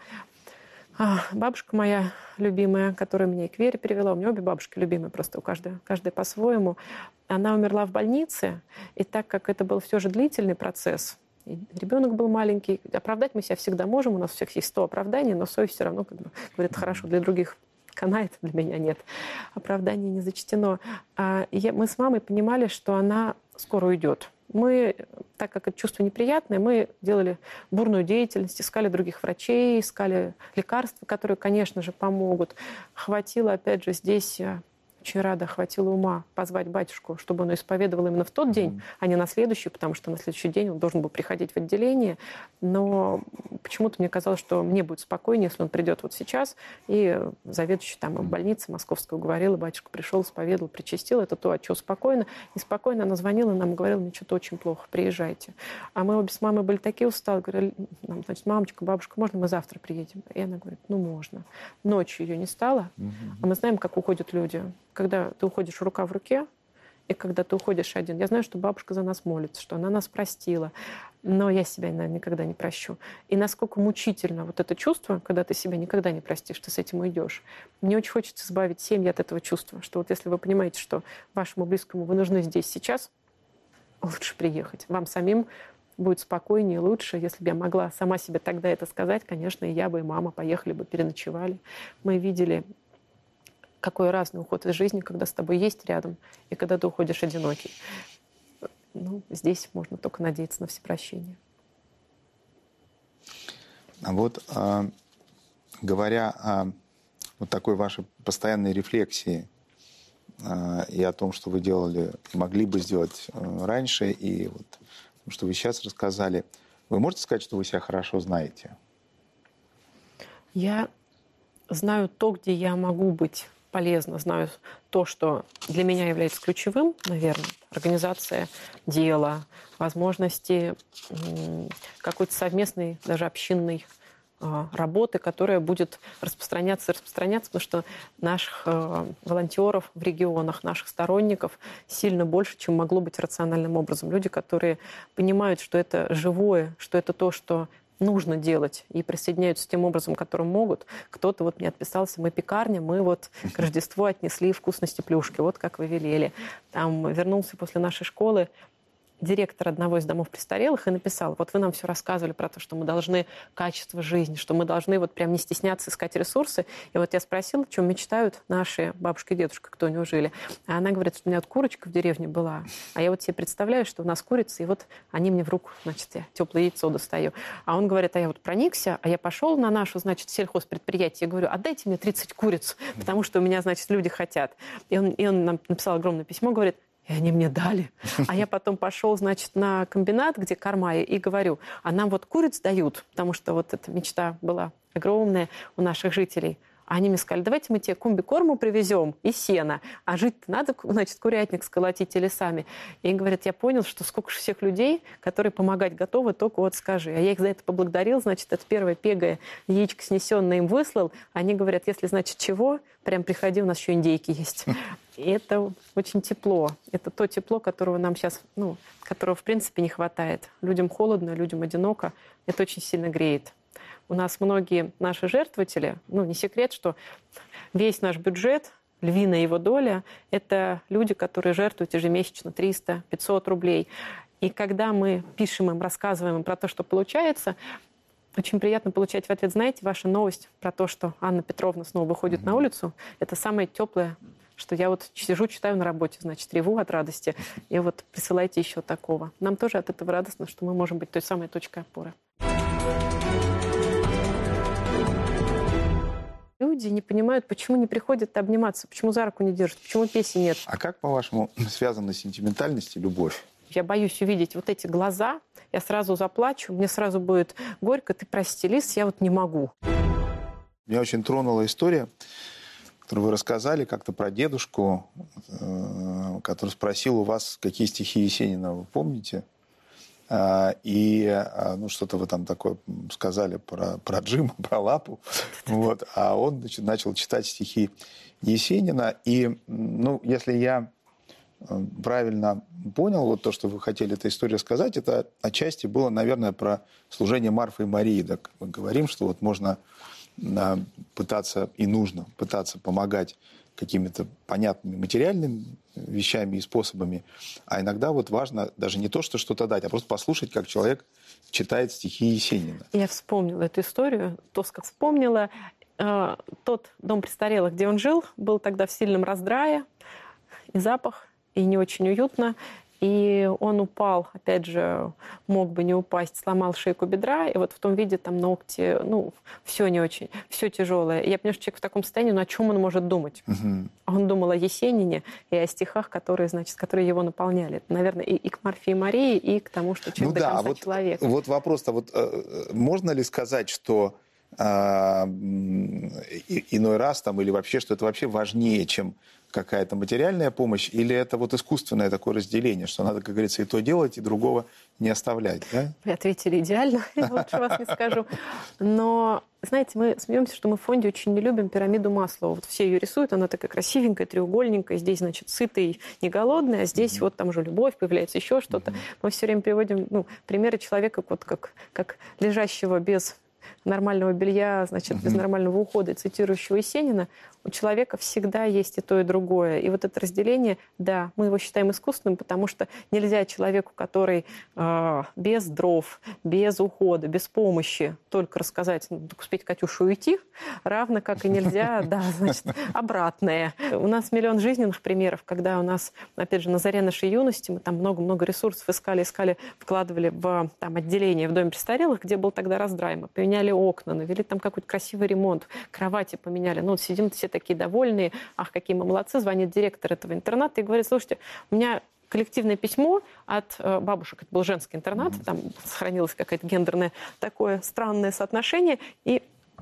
А, бабушка моя любимая, которая меня и к вере перевела, у меня обе бабушки любимые, просто у каждой, каждая по-своему, она умерла в больнице, и так как это был все же длительный процесс, и ребенок был маленький, оправдать мы себя всегда можем, у нас у всех есть сто оправданий, но совесть все равно, как бы, говорит, хорошо, для других канает, для меня нет. Оправдание не зачтено. А, я, мы с мамой понимали, что она скоро уйдет. Мы, так как это чувство неприятное, мы делали бурную деятельность, искали других врачей, искали лекарства, которые, конечно же, помогут. Хватило, опять же, здесь очень рада, хватило ума позвать батюшку, чтобы он исповедовал именно в тот день, mm-hmm. а не на следующий, потому что на следующий день он должен был приходить в отделение. Но почему-то мне казалось, что мне будет спокойнее, если он придет вот сейчас. И заведующий там в больнице московской уговорила, батюшка пришел, исповедовал, причастил. Это то, от чего спокойно. И спокойно она звонила нам и говорила, мне что-то очень плохо, приезжайте. А мы обе с мамой были такие усталые, говорили, значит, мамочка, бабушка, можно мы завтра приедем? И она говорит, ну можно. Ночью ее не стало. Mm-hmm. А мы знаем, как уходят люди. Когда ты уходишь рука в руке, и когда ты уходишь один. Я знаю, что бабушка за нас молится, что она нас простила, но я себя, наверное, никогда не прощу. И насколько мучительно вот это чувство, когда ты себя никогда не простишь, ты с этим уйдешь. Мне очень хочется избавить семьи от этого чувства, что вот если вы понимаете, что вашему близкому вы нужны здесь сейчас, лучше приехать. Вам самим будет спокойнее, лучше. Если бы я могла сама себе тогда это сказать, конечно, и я бы, и мама поехали бы, переночевали. Мы видели, какой разный уход из жизни, когда с тобой есть рядом, и когда ты уходишь одинокий. Ну, здесь можно только надеяться на всепрощение. А вот э, говоря о вот такой вашей постоянной рефлексии э, и о том, что вы делали, могли бы сделать э, раньше, и вот что вы сейчас рассказали, вы можете сказать, что вы себя хорошо знаете? Я знаю то, где я могу быть полезна, знаю то, что для меня является ключевым, наверное, организация дела, возможности какой-то совместной, даже общинной работы, которая будет распространяться и распространяться, потому что наших э, волонтеров в регионах, наших сторонников сильно больше, чем могло быть рациональным образом. Люди, которые понимают, что это живое, что это то, что нужно делать, и присоединяются тем образом, которым могут. Кто-то вот мне отписался, мы пекарня, мы вот к Рождеству отнесли вкусности плюшки, вот как вы велели. Там вернулся после нашей школы директор одного из домов престарелых и написал, вот вы нам все рассказывали про то, что мы должны качество жизни, что мы должны вот прям не стесняться искать ресурсы. И вот я спросила, о чем мечтают наши бабушка и дедушка, кто у него жили. А она говорит, что у меня вот курочка в деревне была, а я вот себе представляю, что у нас курица, и вот они мне в руку, значит, я теплое яйцо достаю. А он говорит, а я вот проникся, а я пошел на нашу, значит, сельхозпредприятие, я говорю, отдайте мне тридцать куриц, потому что у меня, значит, люди хотят. И он, и он нам написал огромное письмо, говорит, и они мне дали. А я потом пошел, значит, на комбинат, где корма, и говорю, а нам вот куриц дают, потому что вот эта мечта была огромная у наших жителей. А они мне сказали, давайте мы тебе комби-корму привезем и сено, а жить надо, значит, курятник сколотить или сами. И говорят, я понял, что сколько же всех людей, которые помогать готовы, только вот скажи. А я их за это поблагодарил, значит, это первое пегое яичко снесенное им выслал. Они говорят, если, значит, чего, прям приходи, у нас еще индейки есть. И это очень тепло. Это то тепло, которого нам сейчас, ну, которого, в принципе, не хватает. Людям холодно, людям одиноко. Это очень сильно греет. У нас многие наши жертвователи, ну, не секрет, что весь наш бюджет, львиная его доля, это люди, которые жертвуют ежемесячно триста-пятьсот рублей. И когда мы пишем им, рассказываем им про то, что получается, очень приятно получать в ответ, знаете, ваша новость про то, что Анна Петровна снова выходит mm-hmm. на улицу, это самое теплое, что я вот сижу, читаю на работе, значит, реву от радости, и вот присылайте еще такого. Нам тоже от этого радостно, что мы можем быть той самой точкой опоры. Люди не понимают, почему не приходят обниматься, почему за руку не держат, почему песен нет. А как, по-вашему, связана сентиментальность и любовь? Я боюсь увидеть вот эти глаза, я сразу заплачу, мне сразу будет горько, ты прости, Лиз, я вот не могу. Меня очень тронула история, которую вы рассказали как-то про дедушку, который спросил у вас, какие стихи Есенина вы помните? И ну, что-то вы там такое сказали про, про Джима, про Лапу. Вот. А он, значит, начал читать стихи Есенина. И, ну, если я правильно понял, вот то, что вы хотели этой истории сказать, это отчасти было, наверное, про служение Марфы и Марии. Так мы говорим, что вот можно пытаться и нужно пытаться помогать какими-то понятными материальными вещами и способами. А иногда вот важно даже не то, что что-то дать, а просто послушать, как человек читает стихи Есенина. Я вспомнила эту историю, то, как вспомнила. Э, тот дом престарелых, где он жил, был тогда в сильном раздрае, и запах, и не очень уютно. и он упал, опять же, мог бы не упасть, сломал шейку бедра, и вот в том виде там ногти, ну, все не очень, все тяжелое. И я понимаю, что человек в таком состоянии, ну, о чем он может думать? Угу. Он думал о Есенине и о стихах, которые, значит, которые его наполняли. Наверное, и, и к Марфе и Марии, и к тому, что человек ну, до да, конца вот, человек. Вот вопрос-то, вот, э, можно ли сказать, что э, иной раз там, или вообще, что это вообще важнее, чем какая-то материальная помощь, или это вот искусственное такое разделение, что надо, как говорится, и то делать, и другого не оставлять, да? Вы ответили идеально, я лучше вас не скажу. Но, знаете, мы смеемся, что мы в фонде очень не любим пирамиду Маслоу. Вот все ее рисуют, она такая красивенькая, треугольненькая, здесь, значит, сытый, не голодный, а здесь mm-hmm. вот там уже любовь, появляется еще что-то. Mm-hmm. Мы все время приводим ну, примеры человека, вот как, как лежащего без нормального белья, значит, без нормального ухода, и цитирующего Есенина, у человека всегда есть и то, и другое. И вот это разделение, да, мы его считаем искусственным, потому что нельзя человеку, который э, без дров, без ухода, без помощи, только рассказать, ну, успеть Катюшу уйти, равно как и нельзя, да, значит, обратное. У нас миллион жизненных примеров, когда у нас, опять же, на заре нашей юности мы там много-много ресурсов искали, искали, вкладывали в там, отделение в доме престарелых, где был тогда раздрай. Мы поменяли окна, навели там какой-то красивый ремонт, кровати поменяли. Ну, вот сидим все такие довольные, ах, какие мы молодцы, звонит директор этого интерната и говорит, слушайте, у меня коллективное письмо от э, бабушек, это был женский интернат, mm-hmm. там сохранилось какое-то гендерное такое странное соотношение, и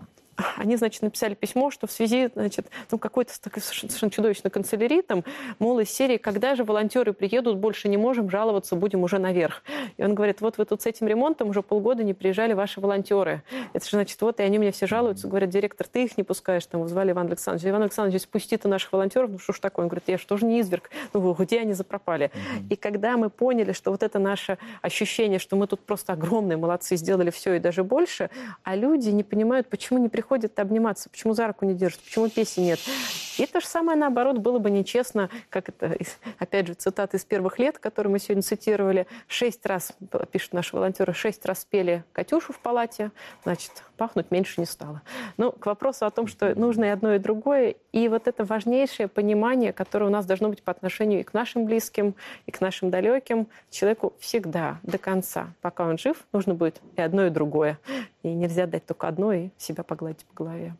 они, значит, написали письмо, что в связи, значит, ну, какой-то совершенно чудовищной канцелярии, там, мол, из серии, когда же волонтеры приедут, больше не можем, жаловаться будем уже наверх. И он говорит, вот вы тут с этим ремонтом уже полгода не приезжали ваши волонтеры. Это же, значит, вот, и они мне все жалуются, говорят, директор, ты их не пускаешь, там, звали Иван Александрович. Иван Александрович, спусти ты наших волонтеров, ну, что ж такое? Он говорит, я что же не изверг? Ну, где они запропали? Mm-hmm. И когда мы поняли, что вот это наше ощущение, что мы тут просто огромные молодцы, сделали все и даже больше, а люди не понимают, почему не приходят ходят обниматься, почему за руку не держат, почему песен нет. И то же самое, наоборот, было бы нечестно, как это, опять же, цитата из первых лет, которые мы сегодня цитировали. Шесть раз, пишут наши волонтеры, шесть раз пели Катюшу в палате, значит, пахнуть меньше не стало. Ну, к вопросу о том, что нужно и одно, и другое, и вот это важнейшее понимание, которое у нас должно быть по отношению и к нашим близким, и к нашим далеким, человеку всегда, до конца, пока он жив, нужно будет и одно, и другое. И нельзя дать только одно и себя погладить по голове.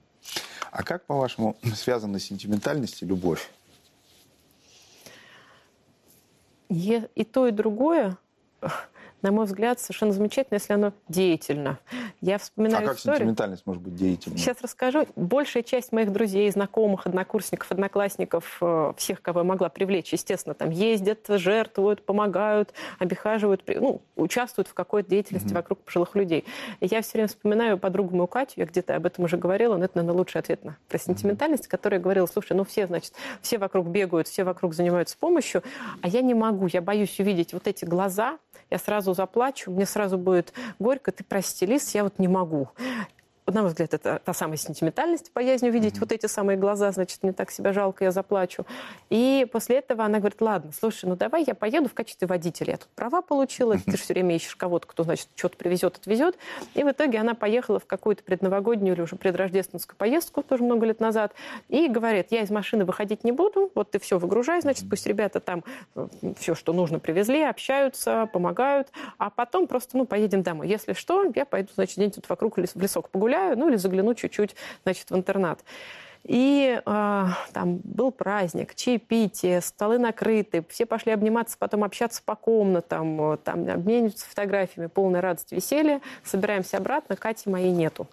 А как, по-вашему, связана сентиментальность и любовь? И, и то, и другое, на мой взгляд, совершенно замечательно, если оно деятельно. Я вспоминаю а как историю. Сентиментальность может быть деятельной? Сейчас расскажу. Большая часть моих друзей, знакомых, однокурсников, одноклассников, всех, кого я могла привлечь, естественно, там ездят, жертвуют, помогают, обихаживают, ну, участвуют в какой-то деятельности mm-hmm. вокруг пожилых людей. И я все время вспоминаю подругу мою Катю, я где-то об этом уже говорила, но это, наверное, лучший ответ на про сентиментальность, которая говорила, слушай, ну все, значит, все вокруг бегают, все вокруг занимаются помощью, а я не могу, я боюсь увидеть вот эти глаза, я сразу заплачу, мне сразу будет горько, ты прости, Лиз, я вот не могу. На мой взгляд, это та самая сентиментальность, боязнь увидеть mm-hmm. вот эти самые глаза, значит, мне так себя жалко, я заплачу. И после этого она говорит, ладно, слушай, ну давай я поеду в качестве водителя. Я тут права получила, mm-hmm. ты же все время ищешь кого-то, кто, значит, что-то привезет, отвезет. И в итоге она поехала в какую-то предновогоднюю или уже предрождественскую поездку, тоже много лет назад, и говорит, я из машины выходить не буду, вот ты все выгружай, значит, пусть ребята там все, что нужно, привезли, общаются, помогают, а потом просто, ну, поедем домой. Если что, я пойду, значит, день тут вокруг в лесок погуляю, ну или загляну чуть-чуть, значит, в интернат. И э, там был праздник, чаепитие, столы накрыты, все пошли обниматься, потом общаться по комнатам, там, обмениваться фотографиями, полная радость, веселье. Собираемся обратно, Кати моей нету.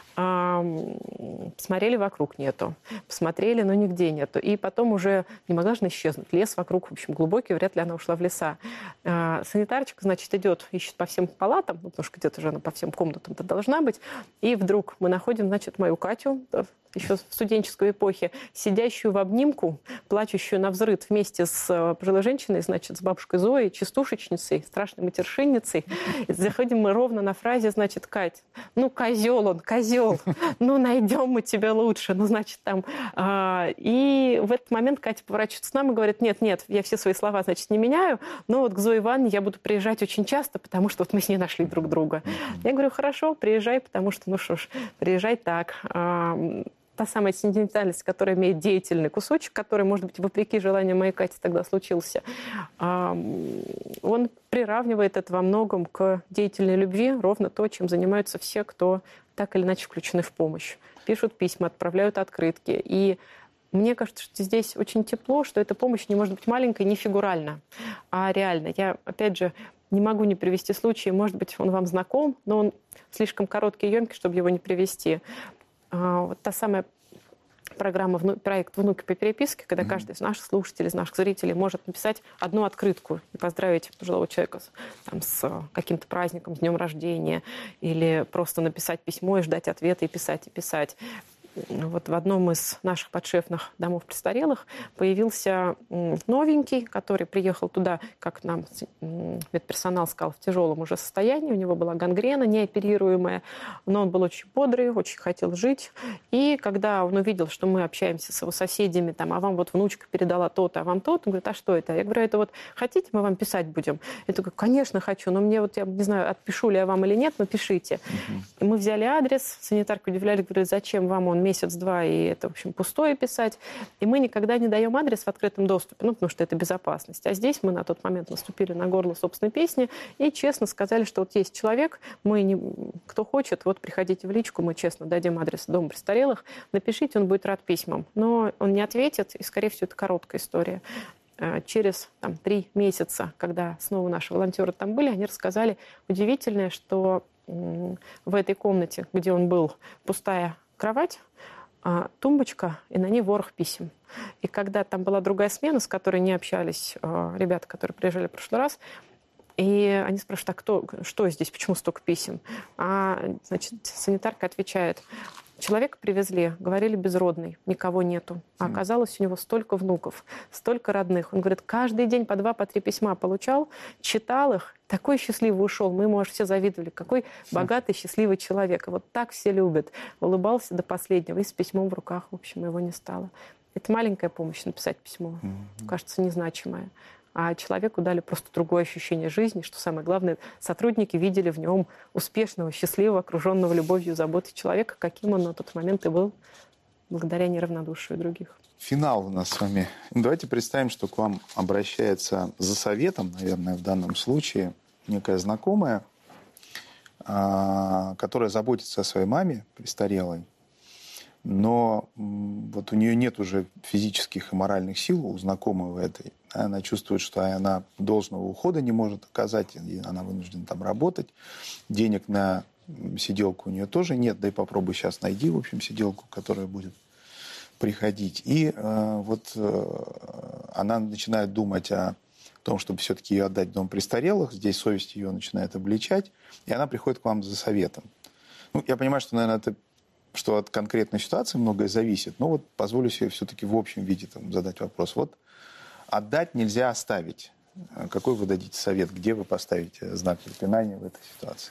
Посмотрели, вокруг нету. Посмотрели, но нигде нету. И потом уже не могла же она исчезнуть. Лес вокруг, в общем, глубокий, вряд ли она ушла в леса. Санитарочка, значит, идет, ищет по всем палатам, потому что где-то же она по всем комнатам-то должна быть. И вдруг мы находим, значит, мою Катю, еще в студенческой эпохе, сидящую в обнимку, плачущую навзрыд вместе с пожилой женщиной, значит, с бабушкой Зоей, частушечницей, страшной матершинницей. И заходим мы ровно на фразе, значит, Кать, ну, козел он, козел, ну, найдем мы тебя лучше, ну, значит, там. А, и в этот момент Катя поворачивается к нам и говорит, нет, нет, я все свои слова, значит, не меняю, но вот к Зое Ивановне я буду приезжать очень часто, потому что вот мы с ней нашли друг друга. Я говорю, хорошо, приезжай, потому что, ну что ж, приезжай так. А, та самая сентиментальность, которая имеет деятельный кусочек, который, может быть, вопреки желанию моей Кати тогда случился, он приравнивает это во многом к деятельной любви, ровно то, чем занимаются все, кто так или иначе включены в помощь. Пишут письма, отправляют открытки. И мне кажется, что здесь очень тепло, что эта помощь не может быть маленькой, не фигурально, а реально. Я, опять же, не могу не привести случай, может быть, он вам знаком, но он слишком короткий и емкий, чтобы его не привести. Вот та самая программа, проект «Внуки по переписке», когда mm-hmm. каждый из наших слушателей, из наших зрителей может написать одну открытку и поздравить пожилого человека с, там, с каким-то праздником, с днем рождения, или просто написать письмо и ждать ответа, и писать, и писать. Вот в одном из наших подшефных домов престарелых появился новенький, который приехал туда, как нам медперсонал сказал, в тяжелом уже состоянии. У него была гангрена неоперируемая, но он был очень бодрый, очень хотел жить. И когда он увидел, что мы общаемся с его соседями, там, а вам вот внучка передала то-то, а вам то-то, он говорит, а что это? Я говорю, это вот хотите, мы вам писать будем? Я говорю, конечно, хочу, но мне вот, я не знаю, отпишу ли я вам или нет, но пишите. Uh-huh. И мы взяли адрес, санитарка удивлялись, говорит, зачем вам он месяц-два, и это, в общем, пустое писать. И мы никогда не даем адрес в открытом доступе, ну, потому что это безопасность. А здесь мы на тот момент наступили на горло собственной песни и честно сказали, что вот есть человек, мы не... кто хочет, вот приходите в личку, мы честно дадим адрес дома престарелых, напишите, он будет рад письмам. Но он не ответит, и, скорее всего, это короткая история. Через там, три месяца, когда снова наши волонтеры там были, они рассказали удивительное, что в этой комнате, где он был, пустая кровать, тумбочка, и на ней ворох писем. И когда там была другая смена, с которой не общались ребята, которые приезжали в прошлый раз, и они спрашивают, а кто, что здесь, почему столько писем? А, значит, санитарка отвечает, человека привезли, говорили безродный, никого нету. А оказалось, у него столько внуков, столько родных. Он говорит, каждый день по два, по три письма получал, читал их, такой счастливый ушел. Мы ему аж все завидовали. Какой богатый, счастливый человек. И вот так все любят. Улыбался до последнего. И с письмом в руках, в общем, его не стало. Это маленькая помощь, написать письмо. Mm-hmm. Кажется, незначимая. А человеку дали просто другое ощущение жизни, что самое главное, сотрудники видели в нем успешного, счастливого, окруженного любовью и заботой человека, каким он на тот момент и был, благодаря неравнодушию других. Финал у нас с вами. Давайте представим, что к вам обращается за советом, наверное, в данном случае, некая знакомая, которая заботится о своей маме престарелой, но вот у нее нет уже физических и моральных сил, у знакомого этой. Она чувствует, что она должного ухода не может оказать, и она вынуждена там работать. Денег на сиделку у нее тоже нет, да и попробуй сейчас найди, в общем, сиделку, которая будет приходить. И э, вот э, она начинает думать о том, чтобы все-таки ее отдать в дом престарелых. Здесь совесть ее начинает обличать, и она приходит к вам за советом. Ну, я понимаю, что, наверное, это что от конкретной ситуации многое зависит, но вот позволю себе все-таки в общем виде там, задать вопрос. Вот отдать нельзя оставить. Какой вы дадите совет? Где вы поставите знак препинания в этой ситуации?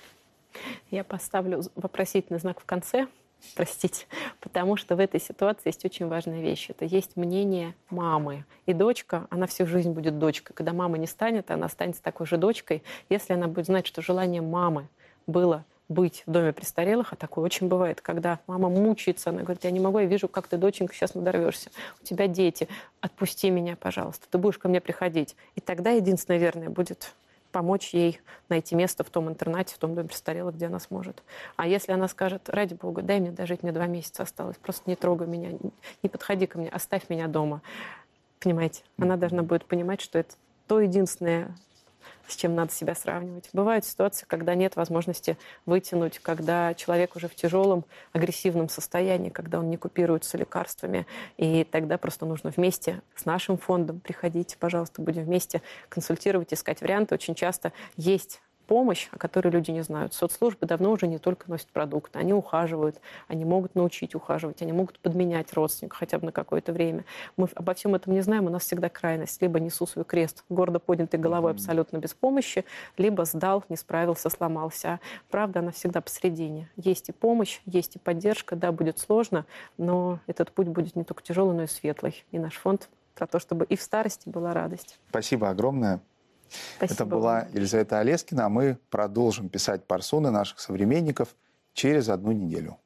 Я поставлю вопросительный знак в конце, простите, потому что в этой ситуации есть очень важная вещь. Это есть мнение мамы. И дочка, она всю жизнь будет дочкой. Когда мама не станет, она останется такой же дочкой, если она будет знать, что желание мамы было быть в доме престарелых, а такое очень бывает, когда мама мучается, она говорит, я не могу, я вижу, как ты, доченька, сейчас надорвешься, у тебя дети, отпусти меня, пожалуйста, ты будешь ко мне приходить. И тогда единственное верное будет помочь ей найти место в том интернате, в том доме престарелых, где она сможет. А если она скажет, ради бога, дай мне дожить, мне два месяца осталось, просто не трогай меня, не подходи ко мне, оставь меня дома. Понимаете, она должна будет понимать, что это то единственное, с чем надо себя сравнивать. Бывают ситуации, когда нет возможности вытянуть, когда человек уже в тяжелом, агрессивном состоянии, когда он не купируется лекарствами, и тогда просто нужно вместе с нашим фондом приходить, пожалуйста, будем вместе консультировать, искать варианты. Очень часто есть помощь, о которой люди не знают. Соцслужбы давно уже не только носят продукты, они ухаживают, они могут научить ухаживать, они могут подменять родственника хотя бы на какое-то время. Мы обо всем этом не знаем, у нас всегда крайность. Либо несу свой крест гордо поднятой головой абсолютно без помощи, либо сдал, не справился, сломался. Правда, она всегда посередине. Есть и помощь, есть и поддержка. Да, будет сложно, но этот путь будет не только тяжелый, но и светлый. И наш фонд про то, чтобы и в старости была радость. Спасибо огромное. Спасибо. Это была Елизавета Олескина, а мы продолжим писать парсоны наших современников через одну неделю.